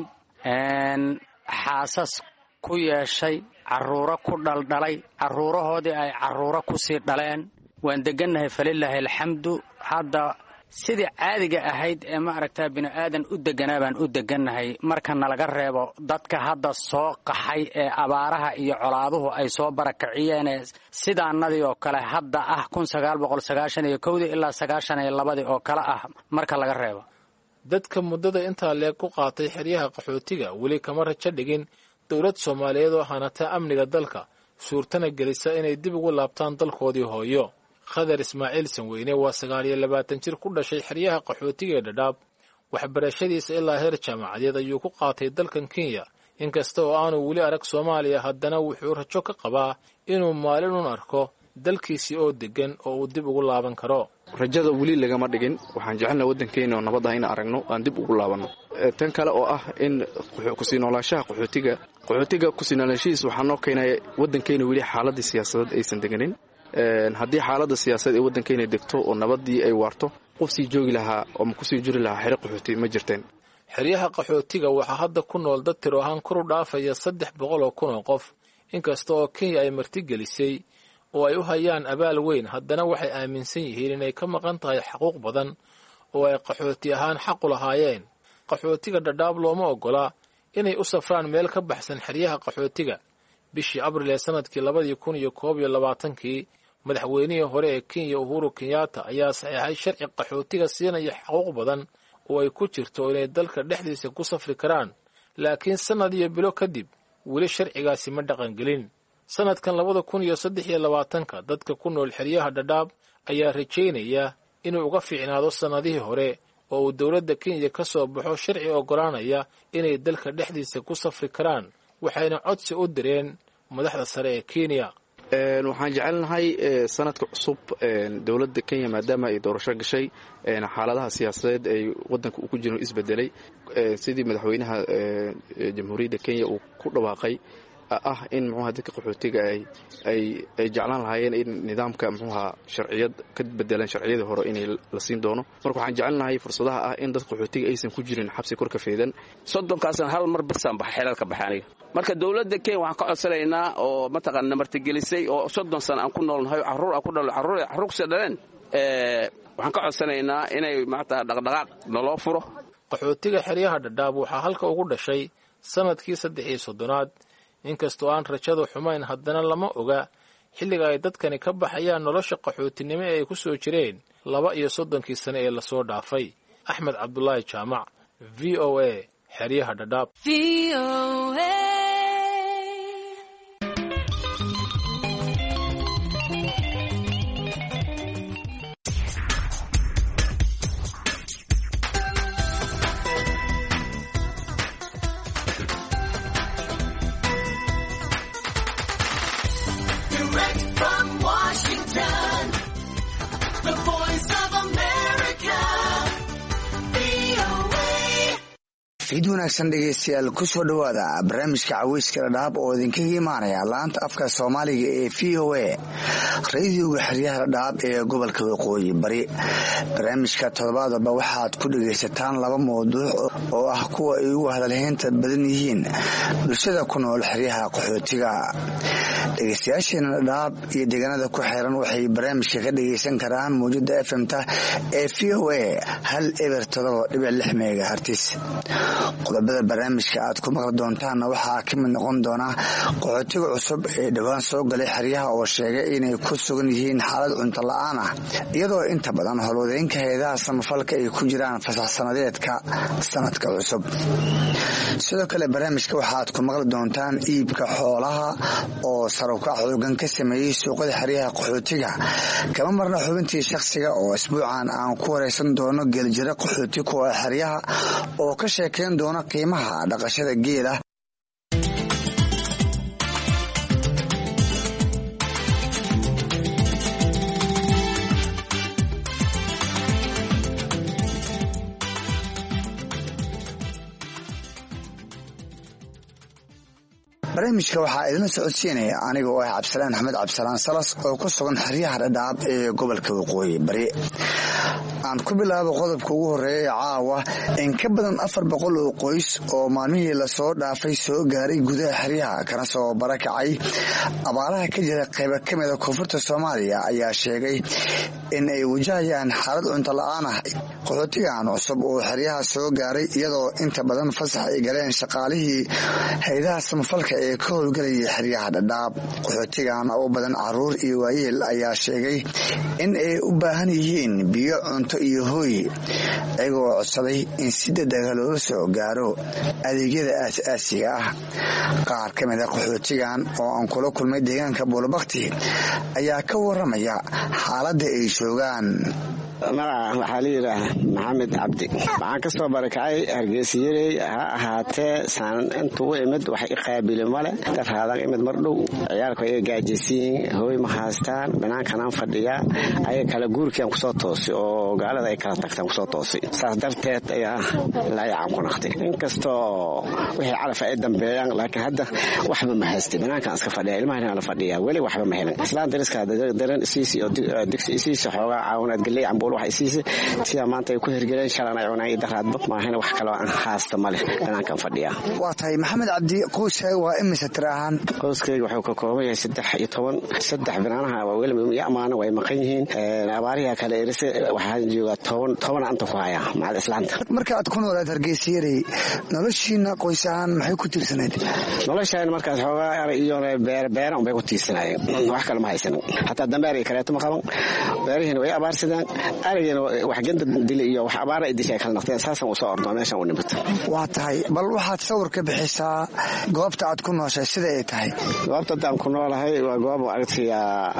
xaasas ku yeeshay, carruuro ku dhaldhalay, carruurahoodii ay carruuro ku sii dhaleen. waan degannahay falilaahi alxamdu. hadda sidii caadiga ahayd ee ma aragtaa bini'aadan u deganaa baan u degannahay marka nalaga reebo dadka hadda soo qaxay ee abaaraha iyo colaaduhu ay soo barakaciyeen sidaanadii oo kale hadda ah kun sagaal boqol sagaashan iyo kowdii ilaa sagaashan iyo labadii oo kale ah marka laga reebo. dadka muddada intaa leeg ku qaatay xeryaha qaxootiga weli kama rajo dhigin dowlad Soomaaliyeed oo hanata amniga dalka, suurtana gelisa inay dib ugu laabtaan dalkoodii hooyo. Khadar Ismaaciil Sanweyne waa sagaal iyo labaatan jir ku dhashay xeryaha qaxootiga ee Dadaab. waxbarashadiisa ilaa heer jaamacadeed ayuu ku qaatay dalkan Kenya. inkasta oo aanu weli arag Soomaaliya, haddana wuxuu rajo ka qabaa inuu maalin un arko dalkiisii oo degan oo uu dib ugu laaban karo. rajada weli lagama dhigin. waxaan jecelnahay waddankeena oo nabad ah in aragno aan dib ugu laabanno. tan kale oo ah in ku sii noolaanshaha qaxootiga qaxootiga ku sii noolaanshihiisa waxaa noo keenaya waddankeena weli xaaladii siyaasadeed aysan deganin. haddii xaaladda siyaasadeed ee waddankeena degto oo nabadii ay waarto qof sii joogi lahaa oo ma kusii jiri lahaa xero qaxooti ma jirteen. xeryaha qaxootiga waxaa hadda ku nool dad tiro ahaan kor u dhaafaya saddex boqol oo kun oo qof inkasta oo kenya ay martigelisay oo ay u hayaan abaal weyn, haddana waxay aaminsan yihiin inay ka maqan tahay xaquuq badan oo ay qaxooti ahaan xaq u lahaayeen. qaxootiga dhadhaab looma oggola inay u safraan meel ka baxsan xeryaha qaxootiga. bishii abril ee sanadkii labadii kun iyo koob iyo labaatankii madaxweynihii hore ee kenya uhuru kenyatta ayaa saxeexay sharci qaxootiga siinaya xaquuq badan oo ay ku jirto inay dalka dhexdiisa ku safri karaan, laakiin sannad iyo bilo kadib weli sharcigaasi ma dhaqangelin. sannadkan labada kun iyo saddex iyo labaatanka dadka ku nool xeryaha dhadhaab ayaa rajaynaya inuu uga fiicnaado sannadihii hore oo uu dowladda kenya ka soo baxo sharci oggolaanaya inay dalka dhexdiisa ku safri karaan, waxayna codsi u direen madaxda sare ee kenya. waxaan jecelnahay sanadka cusub dowladda kenya maadaama ay doorasho gashay, xaaladaha siyaasadeed ay waddanka uu ku jiro isbedelay, sidii madaxweynaha jamhuuriyadda kenya uu ku dhawaaqay ah in muxuuha dadka qaxootiga ay ay ay jeclaan lahaayeen in nidaamka muxuuha sharciyad ka bedelan sharciyadii hore inay la siin doono. marka waxaan jecelnahay fursadaha ah in dadka qaxootiga aysan ku jirin xabsi kor ka feedan. soddonkaasna hal mar basaan baxa xeelka baxaaniga. marka dowladda kenya waxaan ka codsanaynaa oo mataqaana martigelisay oo soddon sano aan ku noolnahay carruur aan ku dhalo carruur carruursa dhaleen ee waxaan ka codsanaynaa inay maanta dhaqdhaqaaq naloo furo. qaxootiga xeryaha dhadhaab waxaa halka ugu dhashay sanadkii saddex iyo soddonaad. inkastoo aan rajadu xumayn, haddana lama oga xilliga ay dadkani ka baxayaan nolosha qaxootinimo ee ay ku soo jireen laba iyo soddonkii sane ee lasoo dhaafay. axmed cabdulaahi jaamac, v o a, xeryaha dhadhaab. cid wanaagsan dhegeystayaal ku soo dhowaada barnaamijka caweyska dhadhaab oo idinkaga imaanaya laanta afka soomaaliga ee v o a radiyoga xeryaha dhadhaab ee gobolka waqooyi bari. barnaamijka toddobaadaba waxaad ku dhegaysataan laba mawduuc oo ah kuwa ay ugu hadalhaynta badan yihiin bulshada ku nool xeryaha qaxootiga. dhegeystayaasheena dhadhaab iyo deegaanada ku xiran waxay barnaamijka ka dhegaysan karaan mawjada f m ta ee v o a hal eber todoba dhibic lix megahertis. qodobada barnaamijka aad ku maqli doontaanna waxaa ka mid noqon doona qaxootiga cusub ee dhowaan soo galay xeryaha oo sheegay inay ku sugan yihiin xaalad cunto la-aan ah, iyadoo inta badan howlwadeynka hay-adaha samafalka ay ku jiraan fasax sanadeedka sanadka cusub. sidoo kale barnaamijka waxaad ku maqli doontaan iibka xoolaha oo sarukac xoogan ka sameeyey suuqada xeryaha qaxootiga. kama marna xubintii shakhsiga oo isbuucan aan ku wareysan doono geeljiro qaxooti kuwa xeryaha oo ka sheekeen doona qiimaha dhaqashada geela. barnaamijka waxaa idinla socodsiinaya aniga oo ah cabdisalaan axmed cabdisalaan salas oo ku sugan xeryaha dhadhaab ee gobolka waqooyi bari. aan ku bilaabo qodobka ugu horeeya caawa, in ka badan afar boqol oo qoys oo maalmihii lasoo dhaafay soo gaaray gudaha xeryaha kana soo barakacay abaaraha ka jira qayba ka mida koonfurta soomaaliya ayaa sheegay in ay wajahayaan xaalad cunto la-aan ah. qaxootigan cusub oo xeryaha soo gaaray iyadoo inta badan fasax ay galeen shaqaalihii hay-adaha samafalka ee ka howlgelayay xeryaha dhadhaab. qaxootigan oo badan caruur iyo waayeel ayaa sheegay in ay u baahan yihiin biyo, cunto iyo hooy, iyagoo codsaday in si degdega loola soo gaaro adeegyada aasaasiga ah. qaar ka mida qaxootigan oo aan kula kulmay deegaanka buulabakti ayaa ka waramaya xaaladda ay joogaan. magaca waxaa la yidhaah maxamed cabdi waxaan ka soo barakacay hargeysa yarey ha ahaatee saan intuu u imid wax i qaabili male dad raadan imid mar dhow ciyaalku ay gaajaysiin hooy ma haystaan banaankanaan fadhiyaa ayaga kala guurkiiaan kusoo toosay oo gaalada ay kala tagtaan kusoo toosay saas darteed ayaa laayacaan ku naqtay inkastoo wixii calaf ay dambeeyaan laakiin hadda waxba ma haystay banaankaan iska fadhiya ilmahan la fadhiyaa weli waxba ma helin islaan dariska daran isiisi oo digsi isiisi xoogaa caawinaad galley cambuul wax isiisi sidaa maanta ay ku hirgeleen shalan ay cunaan iyo daraadba maahina wax kaloo aan haasta male banaankaan fadhiyaa waa tahay maxamed cabdi qoyskaaga waa imise tira ahaan qoyskayga wuxuu ka kooban yahay saddex iyo toban saddex banaanaha waa weli iyo amaana way maqan yihiin abaariha kale irise waxaan joogaa toban toban anta ku hayaa macad islaanta marka aad ku noolayd hargeysa yarey noloshiina qoys ahaan maxay ku tiirsanayd noloshaan markaas xoogaa ara iyo beer beer un bay ku tiirsanaayeen wax kale ma haysan hatta dambeer ay kaleeto ma qaban beerihiina way abaarsadaan arigiina wax ganda dili iyo wax abaara ay dishay kala naqteen saasan u soo ordo meeshan u nimid waa tahay bal waxaad sawir ka bixisaa goobta aad ku nooshay sida ay tahay goobta aan ku noolahay waa goob aragtiya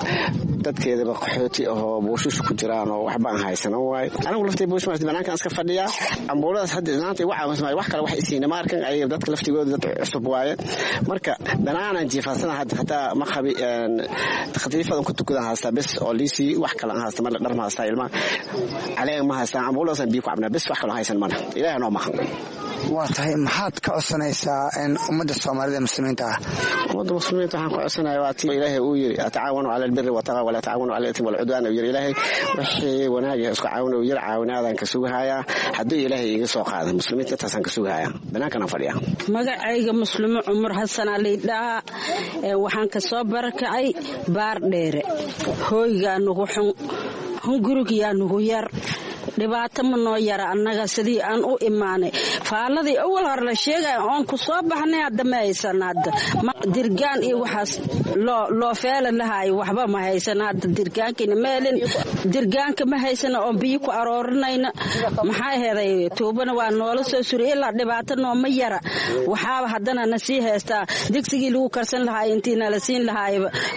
dadkeeda qaxooti oo buushish ku jiraan oo waxba aan haysan waay anigu laftay buush ma banaankan iska fadhiya ambuuladaas hadda inaantay waxa wasmay wax kale wax isiina markan ay dadka laftigooda dad cusub waaye marka banaanan jiifasana hadda hata ma qabi een khatiifada ku tukadan haasta bas oo liisi wax kale haasta mar dhar ma haasta ilma caleen ma haasta ambuuladaas biyo ku cabna bas wax kale haysan mana ilaahay noo maahan waa tahay maxaad ka codsanaysaa in ummadda Soomaalida muslimiinta ah ummadda muslimiinta waxaan ku codsanayaa waa tii ilaahay uu yiri ataawanu ala albirri wa taqwa wala taawanu ala al-ithmi wal udwan uu yiri ilaahay wixii wanaag isku caawino uu yiri caawinaadan ka sugahaya hadii ilaahay iga soo qaado muslimiinta taasan ka sugahaya banaankana fadhiya magacayga muslimo Umar Xasan Ali dhaa waxaan ka soo barakacay baar dheere hooyga nugu xun hunguriga nugu yar dhibaato ma noo yara annaga sidii aan u imaanay faaladii awal hor la sheegay oon ku soo baxnay hadda ma haysan hadda dirgaan iyo waxaas loo loo feelan lahaay waxba ma haysan hadda dirgaankina meelin dirgaanka ma haysan oo biyo ku aroorinayna maxay heeday tuubana waa noola soo suriyay ilaa dhibaato noo ma yara waxaaba haddana na sii haystaa digsigii lagu karsan lahaay intiina la siin lahaay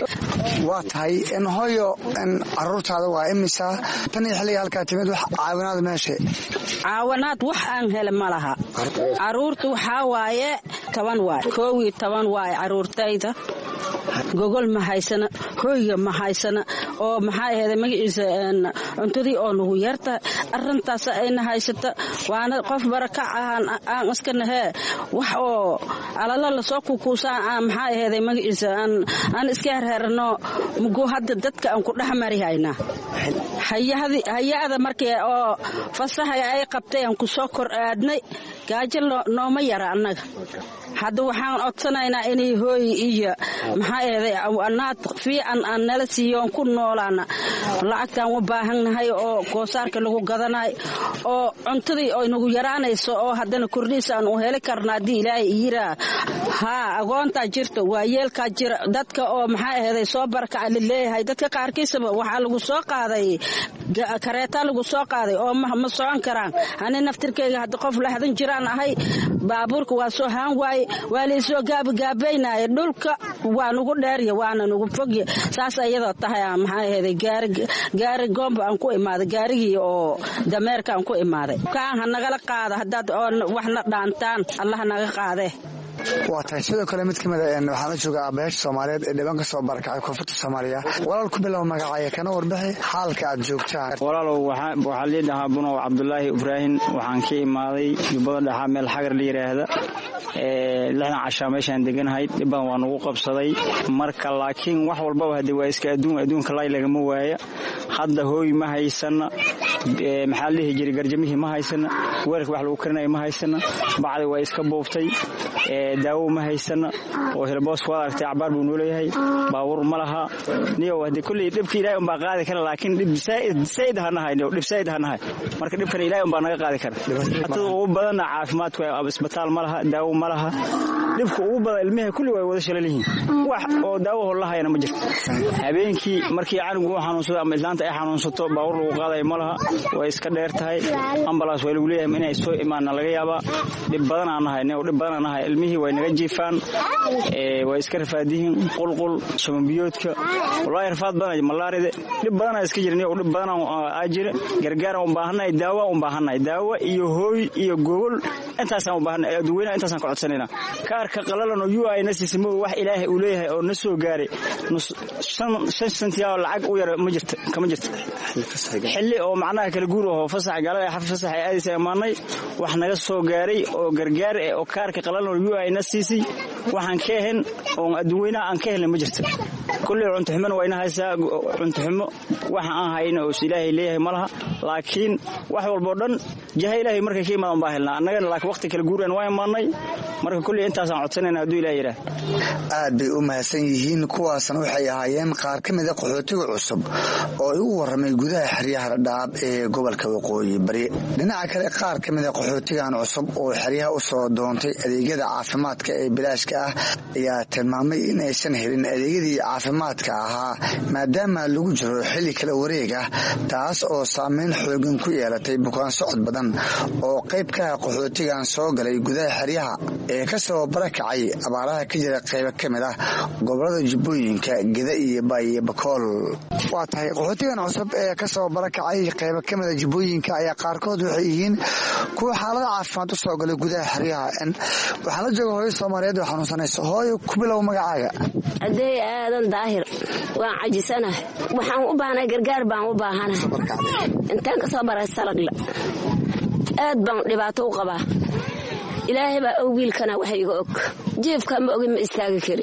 waa tahay in hooyo in caruurtaada waa imisa tan iyo xilliga halkaa timid wax caawinaad meesha caawinaad wax aan hele ma laha caruurta waxaa waaye toban waay koow iyo toban waay caruurtayda gogol ma haysana hooyga ma haysana oo maxaa ahayd magaciisa cuntadii oo nagu yarta arintaas ayna haysata waana qof baraka aan aan iska nahay wax oo alala la soo kukuusan maxaa ahayd magaciisa aan aan iska herherno mugo hadda dadka aan ku dhaxmari hayna hay'adi hay'ada markii oo fasaha ay qabteen ku soo kor aadnay gaajo nooma yara annaga hadda waxaan codsanaynaa inay hooy iyo maxaa ahayd anaad fiican aan nala siiyoon ku noolaana lacagtaan u baahannahay oo goosaarka lagu gadanaay oo cuntadii oo nagu yaraanayso oo haddana kordhiis aan u heli karna haddii ilaahay yiraa haa agoontaa jirto waa yeelkaa jira dadka oo maxaa ahayd soo barakaca laleeyahay dadka qaarkiisaba waxaa lagu soo qaaday kareeta lagu soo qaaday oo ma socon karaan ani naftirkeyga hadda qof lahadan jiraan ahay baabuurka waa soo haan waaye waa la soo gaabagaabaynaya dhulka waa nagu dheeriya waana nagu fogya saas ayadoo tahay maxaa ahayd gaari gaari goomba aan ku imaaday gaarigii oo dameerka aan ku imaaday kaan ha nagala qaado haddaad waxna dhaantaan allah naga qaadee waa tahay sidoo kale mid kamid ah waxaan la joogaa beesha Soomaaliyeed ee dhiban ka soo barakacay koonfurta Soomaaliya walaal ku bilow magacaaga kana warbixi xaalka aad joogtaan walaalow waxaan waxaan leedahay Buno Cabdullaahi Ibrahim waxaan ka imaaday jubada dhaxa meel xagar la yiraahdo ee lana casha meeshan deganahay dhiban waan ugu qabsaday marka laakiin wax walba hadii waa iska adduun adduunka lay laga ma waaya hadda hooy ma haysan maxaa la hijri garjamihi ma haysan weerka wax lagu karinayo ma haysan bacdi waa iska booftay ee daawo ma haysan oo hilboos ku aragtay cabaar buu nooleeyahay baawur ma laha niyo wadi kulli dhibkii ilaahay un baa qaadi kara laakiin dhib said said hanahay dhib said hanahay marka dhibkan ilaahay un baa naga qaadi kara hatta ugu badan caafimaadku ay isbitaal ma laha daawo ma laha dhibku ugu badan ilmaha kulli way wada shaleelihiin wax oo daawo lahayna ma jirto habeenkii markii canugu xanuunsado ama islaanta ay xanuunsato baawur lagu qaaday ma laha way iska dheer tahay ambulance way lagu leeyahay inay soo imaan laga yaaba dhib badan aan nahay dhib badan aan nahay ilmihii way naga jiifaan way iska rafaadihiin qulqul shabanbiyoodka wallaahi rafaad badan malaarida dhib badan iska jirnay oo dhib badan aa jira gargaar u baahanay daawo u baahanay daawo iyo hooy iyo gogol intaas aan u baahanay dadweynaha intaas aan ka codsanayna kaarka qalalan oo U I na siisimo wax ilaahay uu leeyahay oo na soo gaaray shan sentiyaa lacag u yar ma jirto kama jirto xilli oo macnaha kala guur oo fasax galay xaf fasax ay aadaysa amaanay wax naga soo gaaray oo gargaar ee oo kaarka qalalan oo U I na siisay waxaan ka ahayn oo dadweynaha aan ka helnay ma jirto kulli cunto xumo wayna haysaa cunto xumo waxa aan hayno oo ilaahay leeyahay malaha laakiin wax walba oo dhan jahay ilaahay markay ka imaan baahelna annaga laakiin waqti kala guureen way imaanay marka kulli intaas aan codsanayna haduu ilaahay yiraahdo aad bay u mahadsan yihiin kuwaasna waxay ahaayeen qaar ka mid ah qaxootiga cusub oo ay u waramay gudaha xeryaha Dhadhaab ee gobolka Waqooyi Bari dhinaca kale qaar ka mid ah qaxootigan cusub oo xeryaha u soo doontay adeegyada caafimaadka ee bilaashka ah ayaa tilmaamay in aysan helin adeegyadii caafimaadka ahaa maadaama lagu jiro xilli kala wareeg ah taas oo saameyn xoogan ku yeelatay bukaan socod badan oo qayb ka ah qaxootigan soo galay gudaha xeryaha ee ka soo barakacay abaaraha ka jira qayb ka mid ah gobolada Jubbooyinka Geda iyo Bay Bakool waa tahay qaxootigan cusub ee ka soo barakacay qayb ka mid ah Jubbooyinka ayaa qaarkood waxay yihiin kuwa xaalada caafimaad u soo galay gudaha xeryaha waxa la jooga hooyo Soomaaliyeed oo xanuunsanaysa hooyo ku bilow magacaaga aday aadan daahir waan cajisanahay waxaan u baahnaa gargaar baan u baahanahay intaan ka soo baray salagla aad baan dhibaato u qabaa ilaahay baa og wiilkana wax iga og jeefka ma ogin ma istaagi kari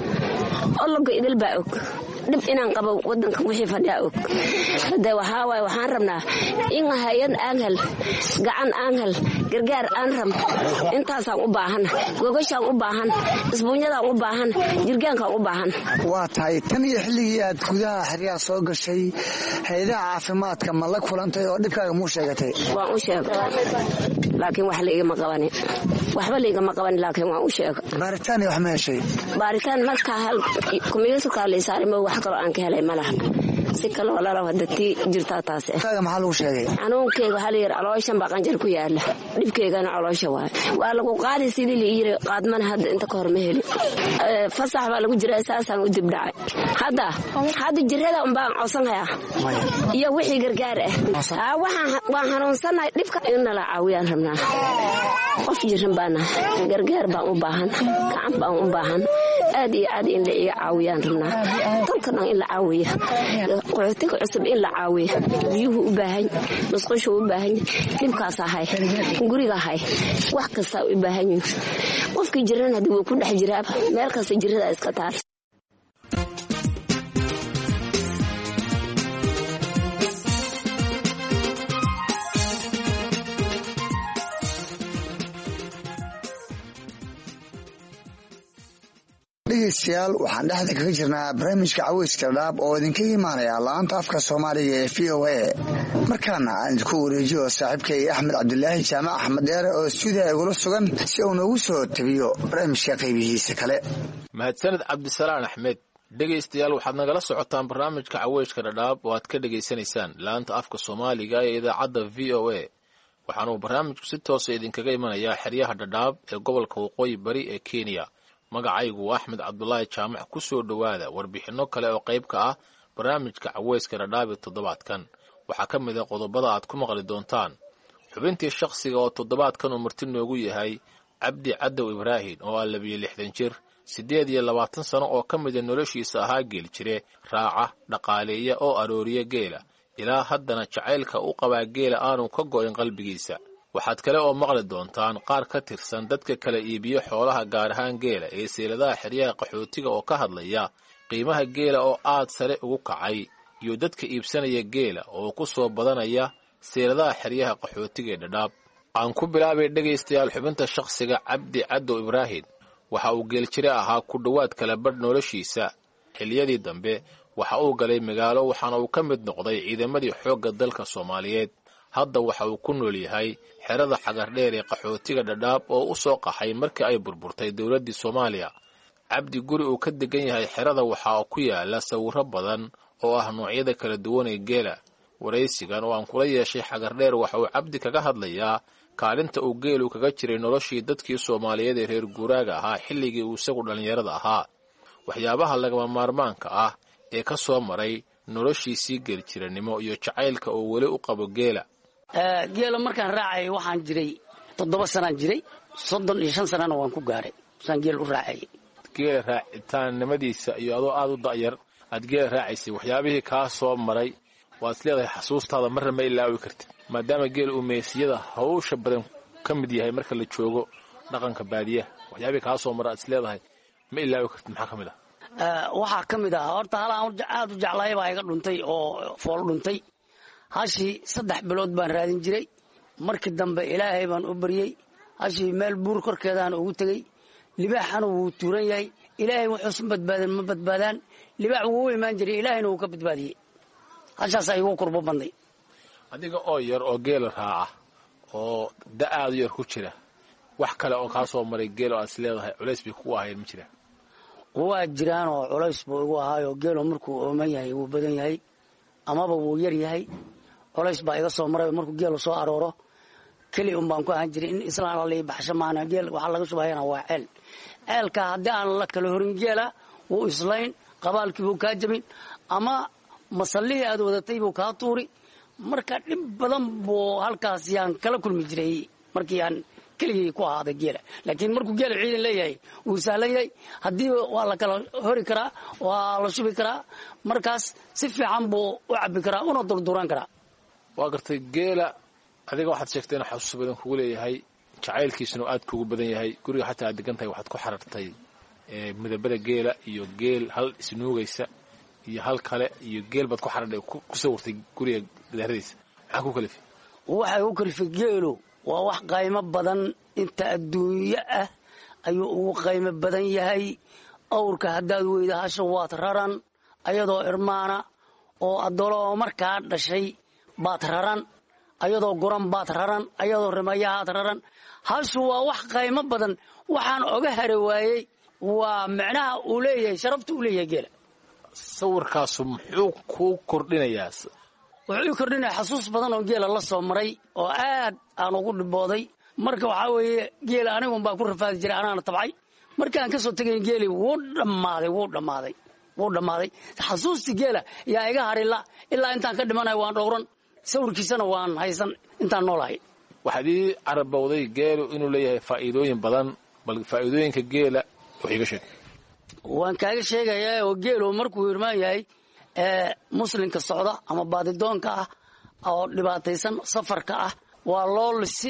allaga idil baa og dib inaan qabo wadanka wixii fadhiya og hada waxa waay waxaan rabnaa in hay'ad aan hel gacan aan hel gargaar aan ram intaas aan u baahan gogashaan u baahan isbuunyada u baahan jirgaanka u baahan waa tahay tan iyo xilligii aad gudaha xeryaha soo gashay hay'adaha caafimaadka ma la kulantay oo dhibkaaga muu sheegatay waan u sheegay laakiin wax leeyahay ma qabanin waxba leeyahay ma qabanin laakiin waan u sheegay baaritaan wax ma heshay baaritaan marka hal kumiyadu ka leeyahay ma wax kale aan ka helay malaha si kale wala la wadati jirta taas kaaga maxaa lagu sheegay xanuunkeyga hal yar calooshan baa qanjir ku yaala dhibkeygana caloosha waa waa lagu qaadi sidii la yiri qaadmana hadda inta ka hor ma heli fasax baa lagu jiraa asaasan u dib dhacay hadda hadda jirada un baan codsanaya iyo wixii gargaar ah waxaan waan xanuunsanahay dhibka in la caawiyaan rabnaa qof jiran baana gargaar baan u baahan gacan baan u baahan aad iyo aad in la iga caawiyaan rabnaa dalkana in la caawiyo qaxootiga cusub in la caawiyo biyuhu u baahan musqushu u baahan dhibkaas ahay guriga ahay wax kasta u baahan qofkii jiran hadii uu ku dhex jiraa meel kasta jirada iska taal dhegeystayaal waxaan dhexda kaga jirnaa barnaamijka caweyska Dhadhaab oo idinka imaanaya laanta afka Soomaaliga ee V O A markaana aan ku wareejiyo saaxiibkay Axmed Cabdullaahi Jaamac Axmed Deere oo studio igula sugan si uu noogu soo tabiyo barnaamijka qaybihiisa kale mahadsanid Cabdisalaan Axmed dhegeystayaal waxaad nagala socotaan barnaamijka caweyska Dhadhaab oo aad ka dhageysanaysaan laanta afka Soomaaliga ee idaacadda V O A waxaanu barnaamijku si toos ah idinkaga imanayaa xeryaha Dhadhaab ee gobolka Waqooyi Bari ee Kenya magacaygu Axmed Cabdullaahi Jaamac ku soo dhawaada warbixino kale oo qayb ka ah barnaamijka caweyska Dhadhaab toddobaadkan waxa ka mid ah qodobada aad ku maqli doontaan xubintii shakhsiga oo toddobaadkan uu marti noogu yahay Cabdi Cadow Ibraahin oo ah laba iyo lixdan jir siddeed iyo labaatan sano oo ka mid ah noloshiisa ahaa geel jire raaca dhaqaaleeya oo arooriya geela ilaa haddana jacaylka u qabaa geela aanu ka go'in qalbigiisa waxaad kale oo maqli doontaan qaar ka tirsan dadka kala iibiyo xoolaha gaar ahaan geela ee seeladaha xeryaha qaxootiga oo ka hadlaya qiimaha geela oo aad sare ugu kacay iyo dadka iibsanaya geela oo ku soo badanaya seeladaha xeryaha qaxootiga ee Dhadhaab aan ku bilaabay dhegeystayaal xubinta shakhsiga Cabdi Cadow Ibraahin waxa uu geel jire ahaa ku dhawaad kala badh noloshiisa xilliyadii dambe waxa uu galay magaalo waxaana uu ka mid noqday ciidamadii xoogga dalka Soomaaliyeed hadda waxa uu ku nool yahay xerada Xagardheer ee qaxootiga Dhadhaab oo u soo qaxay markii ay burburtay dawladda Soomaaliya Cabdi guri uu ka degan yahay xerada waxa ku yaala sawirro badan oo ah noocyada kala duwan ee geela wareysigan oo aan kula yeeshay Xagardheer waxa uu Cabdi kaga hadlayaa kaalinta uu geelu kaga jiray noloshii dadkii Soomaaliyeed ee reer guuraaga ahaa xilligii uu isagu dhalinyarada ahaa, waxyaabaha lagama maarmaanka ah ee ka soo maray noloshiisii geeljiranimo iyo jacaylka uu weli u qabo geela. geela markaan raacay waxaan jiray toddoba sanaan jiray, soddon iyo shan sanana waan ku gaaray saan geel u raacay. geela raacitaannimadiisa iyo adoo aad u da'yar aad geela raacaysay, waxyaabihii kaa soo maray waad isleedahay xasuustaada marna ma ilaawi kartid, maadaama geel uu meesiyada hawsha badan ka mid yahay marka la joogo dhaqanka baadiyaha. waxyaabihii kaa soo maray aad isleedahay ma ilaawi kartid maxaa ka mid ah? waxaa ka mid ah horta hal aan aad u jeclahay baa iga dhuntay oo fool dhuntay. hashii saddex bilood baan raadin jiray, markii dambe ilaahay baan u baryey. hashii meel buur korkeedaan ugu tegey, libaaxana wuu tuuran yahay, ilaahay wuxuusan badbaadin ma badbaadaan. libaax wuu u imaan jiray, ilaahayna wuu ka badbaadiyey. hashaasaa igu kurbo badnay. adiga oo yar oo geela raaca oo da aad u yar ku jira, wax kale oo kaa soo maray geelo aad isleedahay culays bay kugu ahayd ma jiraan? waa jiraan oo culays buu igu ahaayoo geelo markuu ooman yahay wuu badan yahay amaba wuu yar yahay. culays baa iga soo maray markuu geelu soo arooro. keli un baan ku ahaan jiray in islaan la ii baxsho maana. geel waxaa laga shubayana waa ceel. ceelka haddii aan la kala horin geela wuu islayn, qabaalkii buu kaa jabin ama masallihii aad wadatay buu kaa tuuri. marka dhib badan buu halkaas yaan kala kulmi jiray markii aan keligii ku ahaaday geela. laakiin markuu geela ciidan leeyahay wuu sahlan yahay, haddii waa la kala hori karaa, waa la shubi karaa, markaas si fiican buu u cabbi karaa una durduran karaa. waa gartay geela adiga waxaad sheegtay in xasuus badan kugu leeyahay, jacaylkiisuna aad kugu badan yahay. guriga xataa aad degan tahay waxaad ku xarartay midabada geela iyo geel hal isnuugaysa iyo hal kale iyo geel baad ku xaradhay ku sawirtay guriga daaradiisa. maxaa ku kalifay? waxay u kalifay geelu waa wax qaymo badan, inta adduunyo ah ayuu ugu qaymo badan yahay. awrka haddaad weyda hasha waad raran, ayadoo irmaana oo adoloo markaa dhashay baad raran, ayadoo guran baad raran, ayadoo rimayahaad raran. hashu waa wax qaymo badan. waxaan oga hari waayey waa micnaha uu leeyahay, sharafta uu leeyahay geela. sawirkaasu muxuu kuu kordhinayaa? wuxuu ii kordhinaya xasuus badan oo geela la soo maray oo aad aan ugu dhibooday. marka waxaa weeye geela anigun baa ku rafaadi jiray, anaana tabcay. markaan ka soo tegayn geeli wuu dhammaaday wuu dhammaaday wuu dhammaaday. xasuustii geela yaa iga harila ilaa intaan ka dhimanayo waan dhowran, sawirkiisana waan haysan intaan noolahay. waxaad ii carabowday geelu inuu leeyahay faa'iidooyin badan, bal faa'iidooyinka geela wax iiga sheeg. waan kaaga sheegayaa oo geelu markuu irmaan yahay muslimka socda ama baadidoonka ah oo dhibaataysan safarka ah waa loo lisi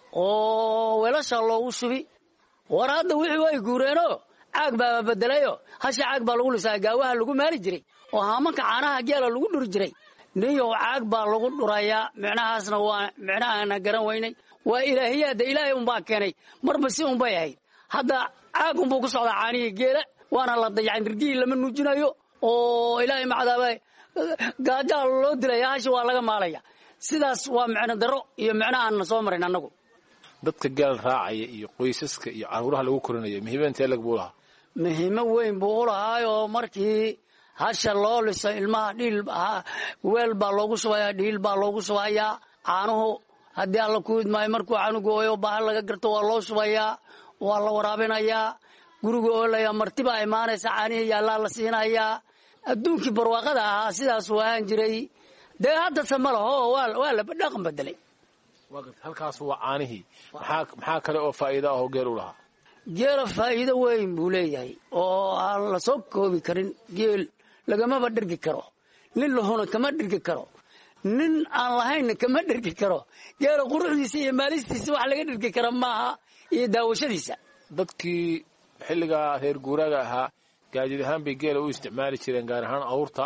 oo weelasha loogu shubi. war hadda wixii way guureenoo caag baa bedelayo hasha caag baa lagu lisaa gaawaha lagu maali jiray oo haamanka caanaha geela lagu dhuri jiray. niyow caag baa lagu dhurayaa. micnahaasna waa micnahaana garan weynay. waa ilaahiyaada ilaahay unbaa keenay, marba si unbay ahayd. hadda caag unbuu ku socdaa caanihii geela, waana la dayacay. nirgihii lama nuujinayo oo ilaahay macdaaba gaajaa loo dilaya, hasha waa laga maalaya. sidaas waa micno daro iyo micno aanna soo marin annagu. dadka geel raacaya iyo qoysaska iyo caruuraha lagu korinayo muhiimad intee lag buu lahaa? muhiimo weyn buu u lahaayoo markii hasha loo liso ilmaha dhiil weel baa loogu shubayaa, dhiil baa loogu shubayaa. caanuhu haddii alla ku idmaayo markuu canugu ooyo baahan laga garto waa loo shubayaa, waa la waraabinayaa. guriga oolaya martibaa imaanaysa, caanihii yaallaa la siinayaa. adduunkii barwaaqada ahaa sidaasuu ahaan jiray. dee haddase ma laho waa la dhaqan bedelay. halkaas waa caanihii. maxaa kale oo faa'iido ah oo geel u lahaa? geela faa'iido weyn buu leeyahay oo aan la soo koobi karin. geel lagamaba dhergi karo, nin lahuna kama dhergi karo, nin aan lahaynna kama dhergi karo. geela quruxdiisa iyo maalistiisa wax laga dhergi kara maaha iyo daawashadiisa. dadkii xilligaa reer guuraaga ahaa gaadiid ahaan bay geela u isticmaali jireen, gaar ahaan awrta.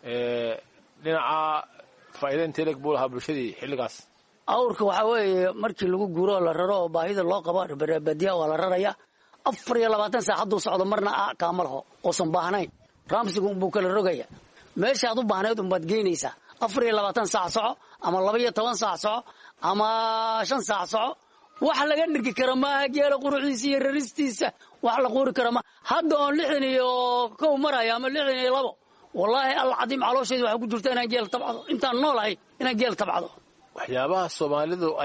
dhinaca faa'iida intee leg buu lahaa bulshadii xilligaas? awrka waxaa weeye markii lagu guuro oo la raro oo baahida loo qabo badiyaa waa la raraya. afar iyo labaatan saac hadduu socdo marna kaama laho oosan baahnayn. raamsigu unbuu kala rogaya. meeshaad u baahnayd unbaad geynaysaa. afar iyo labaatan saac soco ama laba iyo toban saac soco ama shan saac soco. wax laga dhirgi kara maaha geela quruxdiisa iyo raristiisa. wax la quuri kara ma hadda oon lixdan iyo kow maraya ama lixdan iyo labo. wallaahi alcadiim calooshayda waxaa ku jirta inaan geel tabcado, intaan noolahay inaan geel tabcado. waxyaabaha soomaalidu ay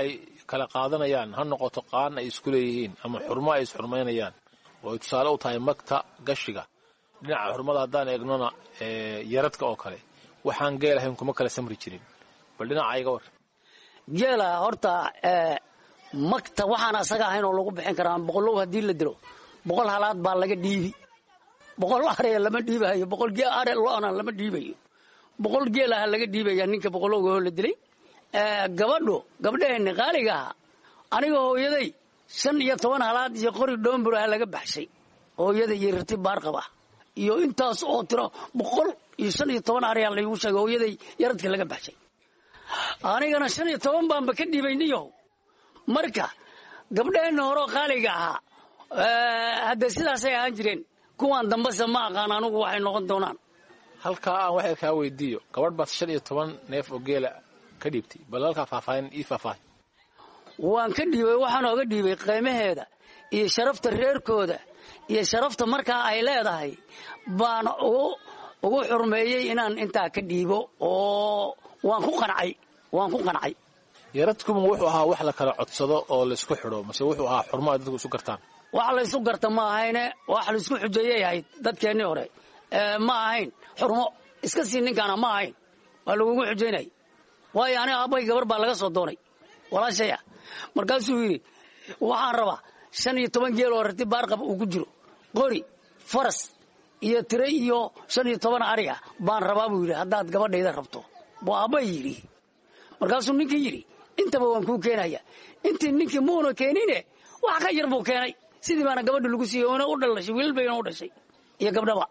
kala qaadanayaan ha noqoto qaan ay isku leeyihiin ama xurmo ay isxurmaynayaan oo ay tusaale u tahay magta gashiga dhinaca xurmada haddaan eegnona yaradka oo kale waxaan geel ahayn kuma kala samri jirin bal dhinaca iga war geela horta magta waxaan asaga ahayn oo lagu bixin karaa boqolow haddii la dilo boqol halaad baa laga dhiibi boqol are lama dhiibayo boqol geel are lo'ana lama dhiibayo boqol geel ah laga dhiibaya ninka boqolowga oo la dilay gabadho gabdhaheenni qaaliga aha aniga hooyaday shan iyo toban halaad iyo qori dhoombur ah laga baxshay hooyada iyo rati baarqaba iyo intaas oo tiro boqol iyo shan iyo toban ariyaa laygu sheegay hooyaday yaradka laga baxshay anigana shan iyo toban baanba ka dhiibayniyo marka gabdhaheenna horeo qaaliga ahaa hadda sidaasay ahaan jireen kuwaan dambase ma aqaan anugu waxay noqon doonaan halkaa aan waxay kaa weydiiyo gabadh baad shan iyo toban neef oo geela ka dhiibtay bal halkaa faahfaahin ii faahfaahin waan ka dhiibay waxaan ooga dhiibay qiimaheeda iyo sharafta reerkooda iyo sharafta markaa ay leedahay baan ugu xurmeeyey inaan intaa ka dhiibo oo waan ku qancay waan ku qancay yaradkuma wuxuu ahaa wax la kala codsado oo laysku xidho mase wuxuu ahaa xurmo ay dadku isu gartaan wax laysu garta ma ahayne wax laysku xujeeyay ahayd dadkeennii hore ma ahayn xurmo iska sii ninkaana ma ahayn waa lagugu xujaynay waayo aniga aabbay gabar baa laga soo doonay walaashaya markaasuu yidhi waxaan rabaa shan iyo toban geel oo rati baarqab uu ku jiro qori faras iyo tire iyo shan iyo toban ariga baan rabaa buu yidhi haddaad gabadhayda rabto buu aabbay yidhi markaasuu ninkii yidhi intaba waan kuu keenaya intii ninkii muuna keenine wax ka yar buu keenay sidii baana gabadha lagu siiyey oona u dhalashay wiilal bayna u dhashay iyo gabdhaba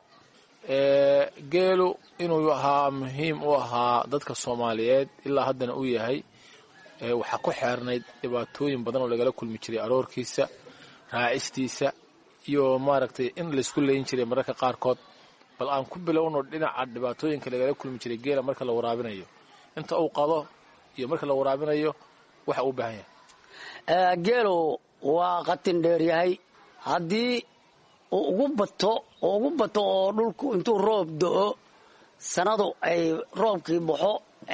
geelu inuu ahaa muhiim u ahaa dadka soomaaliyeed ilaa haddana uu yahay waxaa ku xeernayd dhibaatooyin badan oo lagala kulmi jiray aroorkiisa raacistiisa iyo maaragtay in laysku leyn jiray mararka qaarkood bal aan ku bilowno dhinaca dhibaatooyinka lagala kulmi jiray geela marka la waraabinayo inta uu qado iyo marka la waraabinayo waxa uu baahan yahay geelu waa qatin dheer yahay haddii uu ugu bato oo ugu bato oo dhulku intuu roob do-o sanadu ay roobkii baxo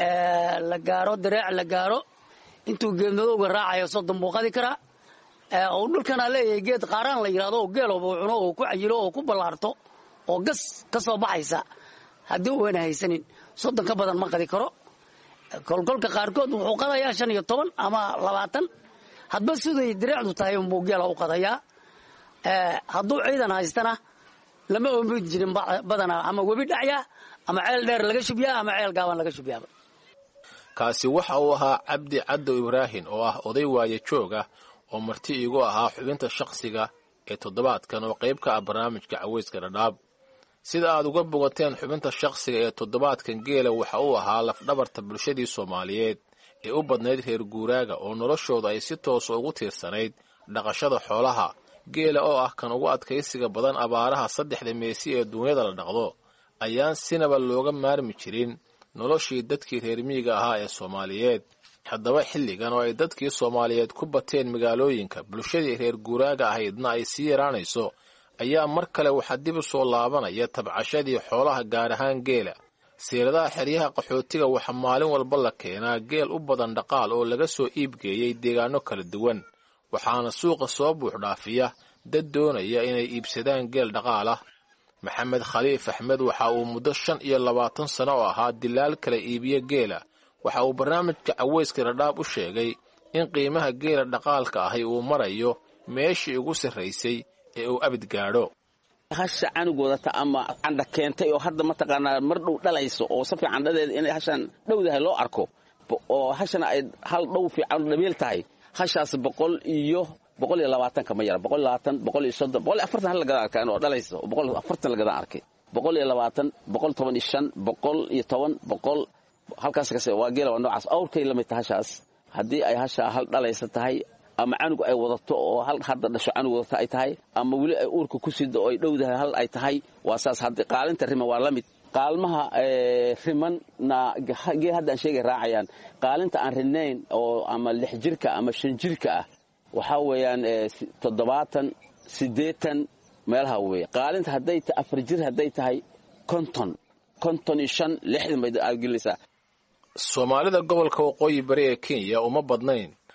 la gaaro dareec la gaaro intuu geedmadowga raacayo soddon buu qadi karaa oo dhulkana leeyahay geed qaaraan la yidhahdo oo geelooba uu cuno oo ku cayilo oo ku ballaarto oo gas ka soo baxaysa haddii uuna haysanin soddon ka badan ma qadi karo kolkolka qaarkood wuxuu qadayaa shan iyo toban ama labaatan hadba siday dareecdu tahay unbuu geela u qadayaa hadduu ciidan haystana lama oomid jirin badanaa ama webi dhacyaa ama ceel dheer laga shubyaa ama ceel gaaban laga shubyaaba kaasi waxa uu ahaa cabdi caddow ibraahin oo ah oday waaye joog ah oo marti iigu ahaa xubinta shakhsiga ee toddobaadkan oo qayb ka ah barnaamijka cawayska dhadhaab sida aad uga bogateen xubinta shakhsiga ee toddobaadkan geela waxa uu ahaa lafdhabarta bulshadii soomaaliyeed ee u badnayd reer guuraaga oo noloshooda ay si toosa ugu tiirsanayd dhaqashada xoolaha geela oo ah kan ugu adkaysiga badan abaaraha saddexda meesi ee duunyada la dhaqdo ayaan sinaba looga maarmi jirin noloshii dadkii reer miyiga ahaa ee soomaaliyeed haddaba xilligan oo ay dadkii soomaaliyeed ku bateen magaalooyinka bulshadii reer guuraaga ahaydna ay sii yaraanayso ayaa mar kale waxaa dib u soo laabanaya tabcashadii xoolaha gaar ahaan geela siiradaha xeryaha qaxootiga waxaa maalin walba la keenaa geel u badan dhaqaal oo laga soo iibgeeyey deegaano kala duwan waxaana suuqa soo buuxdhaafiya dad doonaya inay iibsadaan geel dhaqaal ah maxamed khaliif axmed waxa uu muddo shan iyo labaatan sano oo ahaa dilaal kala iibiye geela waxa uu barnaamijka cawayska dhadhaab u sheegay in qiimaha geela dhaqaalka ahi uu marayo meeshii ugu sarraysay ee uu abid gaadho hasha canug wadata ama candha keentay oo hadda mataqaanaa mar dhow dhalayso oo si fiican dhadeeda inay hashaan dhowdahay loo arko oo hashana ay hal dhow fiican dhabeel tahay hashaas boqol iyo boqol iyo labaatanka ma yara boqol iyo labaatan boqol iyo soddon boqol iyo afartan hal lagada arkaan oo dhalayso boqol iyo afartan lagada arkay boqol iyo labaatan boqol toban iyo shan boqol iyo toban boqol halkaas kase waa geela waa noocaas awrkay la mid tahay hashaas haddii ay hashaa hal dhalaysa tahay ama canug ay wadato oo hal hadda dhasho canug wadato ay tahay ama weli ay uurka ku sido oo ay dhowdahay hal ay tahay waa saas haddii qaalinta riman waa la mid qaalmaha rimanna geel haddaan sheegay raacayaan qaalinta aan rinayn oo ama lix jirka ama shan jirka ah waxaa weeyaan toddobaatan siddeetan meelaha weeye qaalinta hadday ta afar jir hadday tahay konton konton iyo shan lixdan bay aad gelinaysaa soomaalida gobolka waqooyi bari ee kenya uma badnayn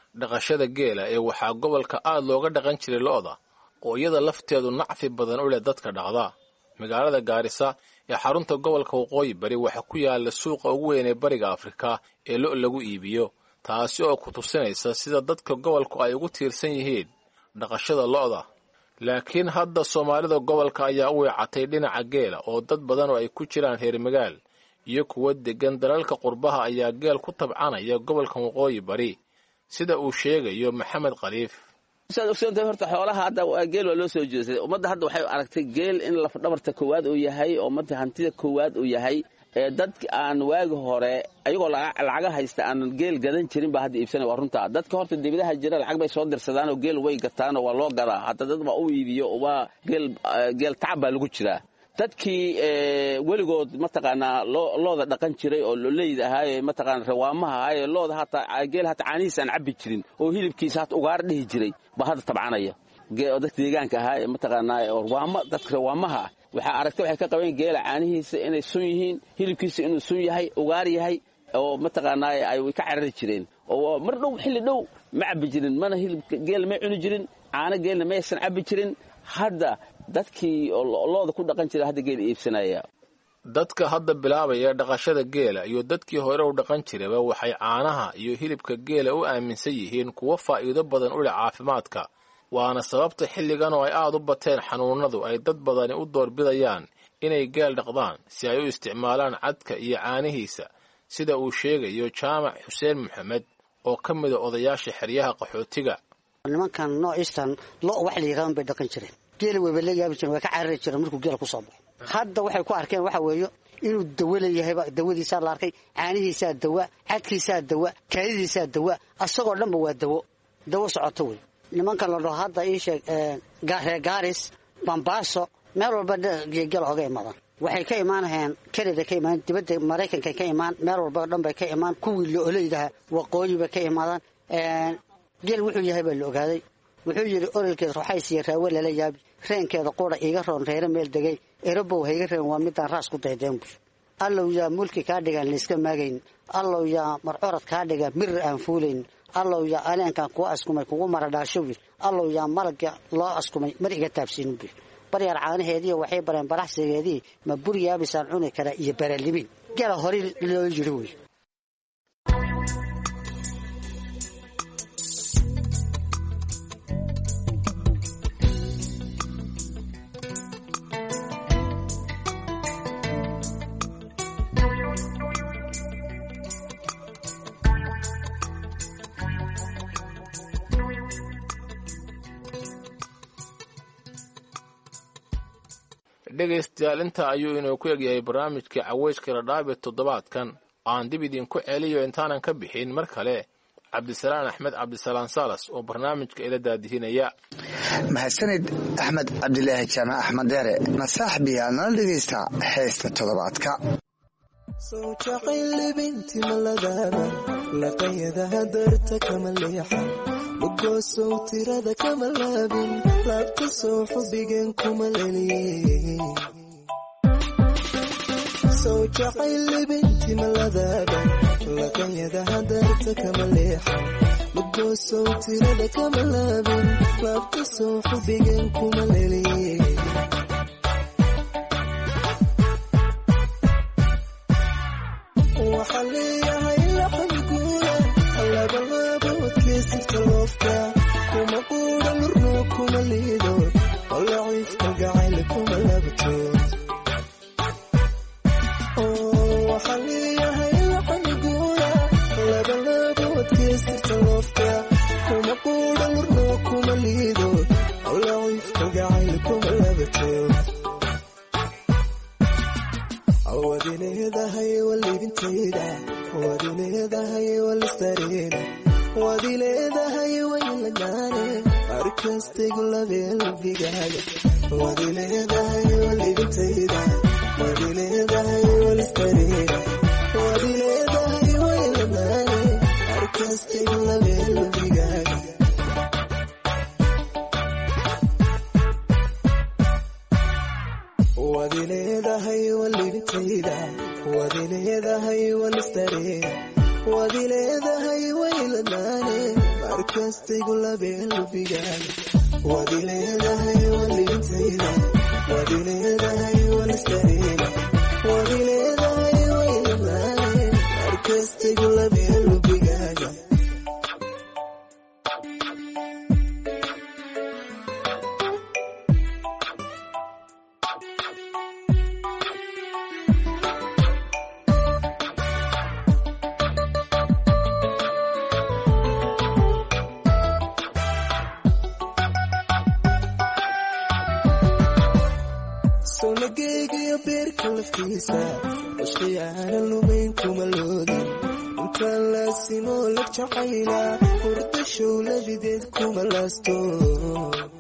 dhaqashada geela ee waxaa gobolka aad looga dhaqan jiray lo'da oo iyada lafteedu nacfi badan u leh dadka dhaqda. magaalada Gaarisa ee xarunta gobolka Waqooyi Bari waxa ku yaala suuqa ugu weyn ee Bariga Afrika ee lo' lagu iibiyo, taasi oo ku tusinaysa sida dadka gobolku ay ugu tiirsan yihiin dhaqashada lo'da. laakiin hadda Soomaalida gobolka ayaa u weecatay dhinaca geela oo dad badan oo ay ku jiraan reer magaal iyo kuwa degan dalalka qurbaha ayaa geel ku tabcanaya gobolka Waqooyi Bari, sida uu sheegayo Maxamed Khaliif. sida horta xoolaha hadda geel waa loo soo jeestay. ummadda hadda waxay aragtay geel in laf dhabarta koowaad uu yahay oo ummadda hantida koowaad uu yahay. ee dadka aan waagi hore ayagoo lacaga haysta aan geel gadan jirin baa hadda iibsanay. waa runta dadka horta dibadaha jira lacag bay soo dirsadaan oo geel way gataan oo waa loo gadaa. hadda dad baa u iibiyo waa geel geel tacab baa lagu jiraa. dadkii weligood mataqaanaa looda dhaqan jiray oo loleyda ahaa mataqaanaa rawaamaha ahaa looda hata geel hata caanihiisa aan cabbi jirin oo hilibkiisa hata ugaar dhihi jiray baa hadda tabcanaya. dadka deegaanka ahaa mataqaanaa rawaama dadka rawaamaha waxaa aragtay waxay ka qabeen geela caanihiisa inay sun yihiin, hilibkiisa inuu sun yahay, ugaar yahay oo mataqaanaa ay ka carari jireen. oo mar dhow xilli dhow ma cabbi jirin, mana hilibka geel ma cuni jirin, caano geelna ma aysan cabbi jirin. hadda dadkii looda ku dhaqan jiray hadda geel iibsanaya. dadka hadda bilaabaya dhaqashada geela iyo dadkii hore u dhaqan jirayba waxay caanaha iyo hilibka geela u aaminsan yihiin kuwa faa'iido badan u leh caafimaadka. waana sababta xilligan oo ay aad u bateen xanuunadu ay dad badani u doorbidayaan inay geel dhaqdaan si ay u isticmaalaan cadka iyo caanihiisa, sida uu sheegayo Jaamac Xuseen Maxamed oo ka mid ah odayaasha xeryaha qaxootiga. nimankan noocistan lo wax la yiraahdo bay dhaqan jireen. geel way la yaabi jireen, way ka carari jireen markuu geel ku soo baxo. hadda waxay ku arkeen waxa weeyo inuu dawo leeyahay, dawadiisa la arkay, caanihiisa dawa, cadkiisa dawa, kaadidiisa dawa, asagoo dhanba waa dawo dawo socoto way. nimankan la dhaho hadda ii sheeg gaare Gaaris, Bambaaso, meel walba geel oga imaadaan. waxay ka imaanayaan Canada, ka imaan dibadda Mareykanka, ka imaan meel walba dhan bay ka imaan. kuwii loo leeyahay waqooyi bay ka imaadaan. geel wuxuu yahay baa la ogaaday. wuxuu yiri orolkeeda waxay siiyay raawe la yaabi, reenkeeda qoora iga roon reere meel degay, erabow hayga reen waa midaan raas ku daydeen. allow yaa mulki ka dhigan liiska maagayn, allow yaa marcorad ka dhigan mir aan fuulayn, allow yaa aleenkan ku askumay kugu maradhaasho wir, allow yaa malaga loo askumay mar iga taabsiin bir. baryar caanaheedii waxay bareen baraxsigeedii ma buryaabisaan cuni kara iyo baralimin. geel hore loo yiri way. dhegaystayaal inta ayuu inuu ku egyahay barnaamijkii Caweyska Dhadhaab toddobaadkan. aan dib idinku celiyo intaanan ka bixin mar kale Cabdisalaan Axmed Cabdisalaan Salas oo barnaamijka ila daadihinaya. mahadsanid Axmed Cabdilaahi Jaamac Axmed Deere. masaaxbiya nala dhegaysta heesta toddobaadka. soo jacayl binti maladaaba laqayada hadarta kama leexa bogosoo tirada kama laabin laabta soo xubigan kuma leliyey. soo jacayl binti maladaaba laqayada hadarta kama leexa bogosoo tirada kama laabin laabta soo xubigan kuma leliyey. waxaa leeyahay laxamiguula labalaba wadkeesirta loofka kuma quudha lurno kuma liido oo laciifka gacayl kuma labto. waxaa leeyahay laxamiguula labalaba wadkeesirta loofka kuma quudha lurno kuma liido oo laciifka gacayl kuma labto. wadi leedahay walibintayda, wadi leedahay walistareena, wadi leedahay waylagaane arkastaygu labeelbigaaga. wadi leedahay walibintayda, wadi leedahay walistareena, wadi leedahay waylagaane arkastaygu labeelbigaaga. wadi leedahay walibintayda, wadi leedahay walistareena, wadi leedahay wayladaane markastaygu labeen lubigaaga waad ileedahay walintayda waad ileedahay walistareena waad ileedahay wayamaane markastaygu labeen lubigaaga sonageygiyo beerka laftiisa cushay aanan lumayn kuma loodin intaan laasimoo lag jacayla hurda showlabideed kuma laasto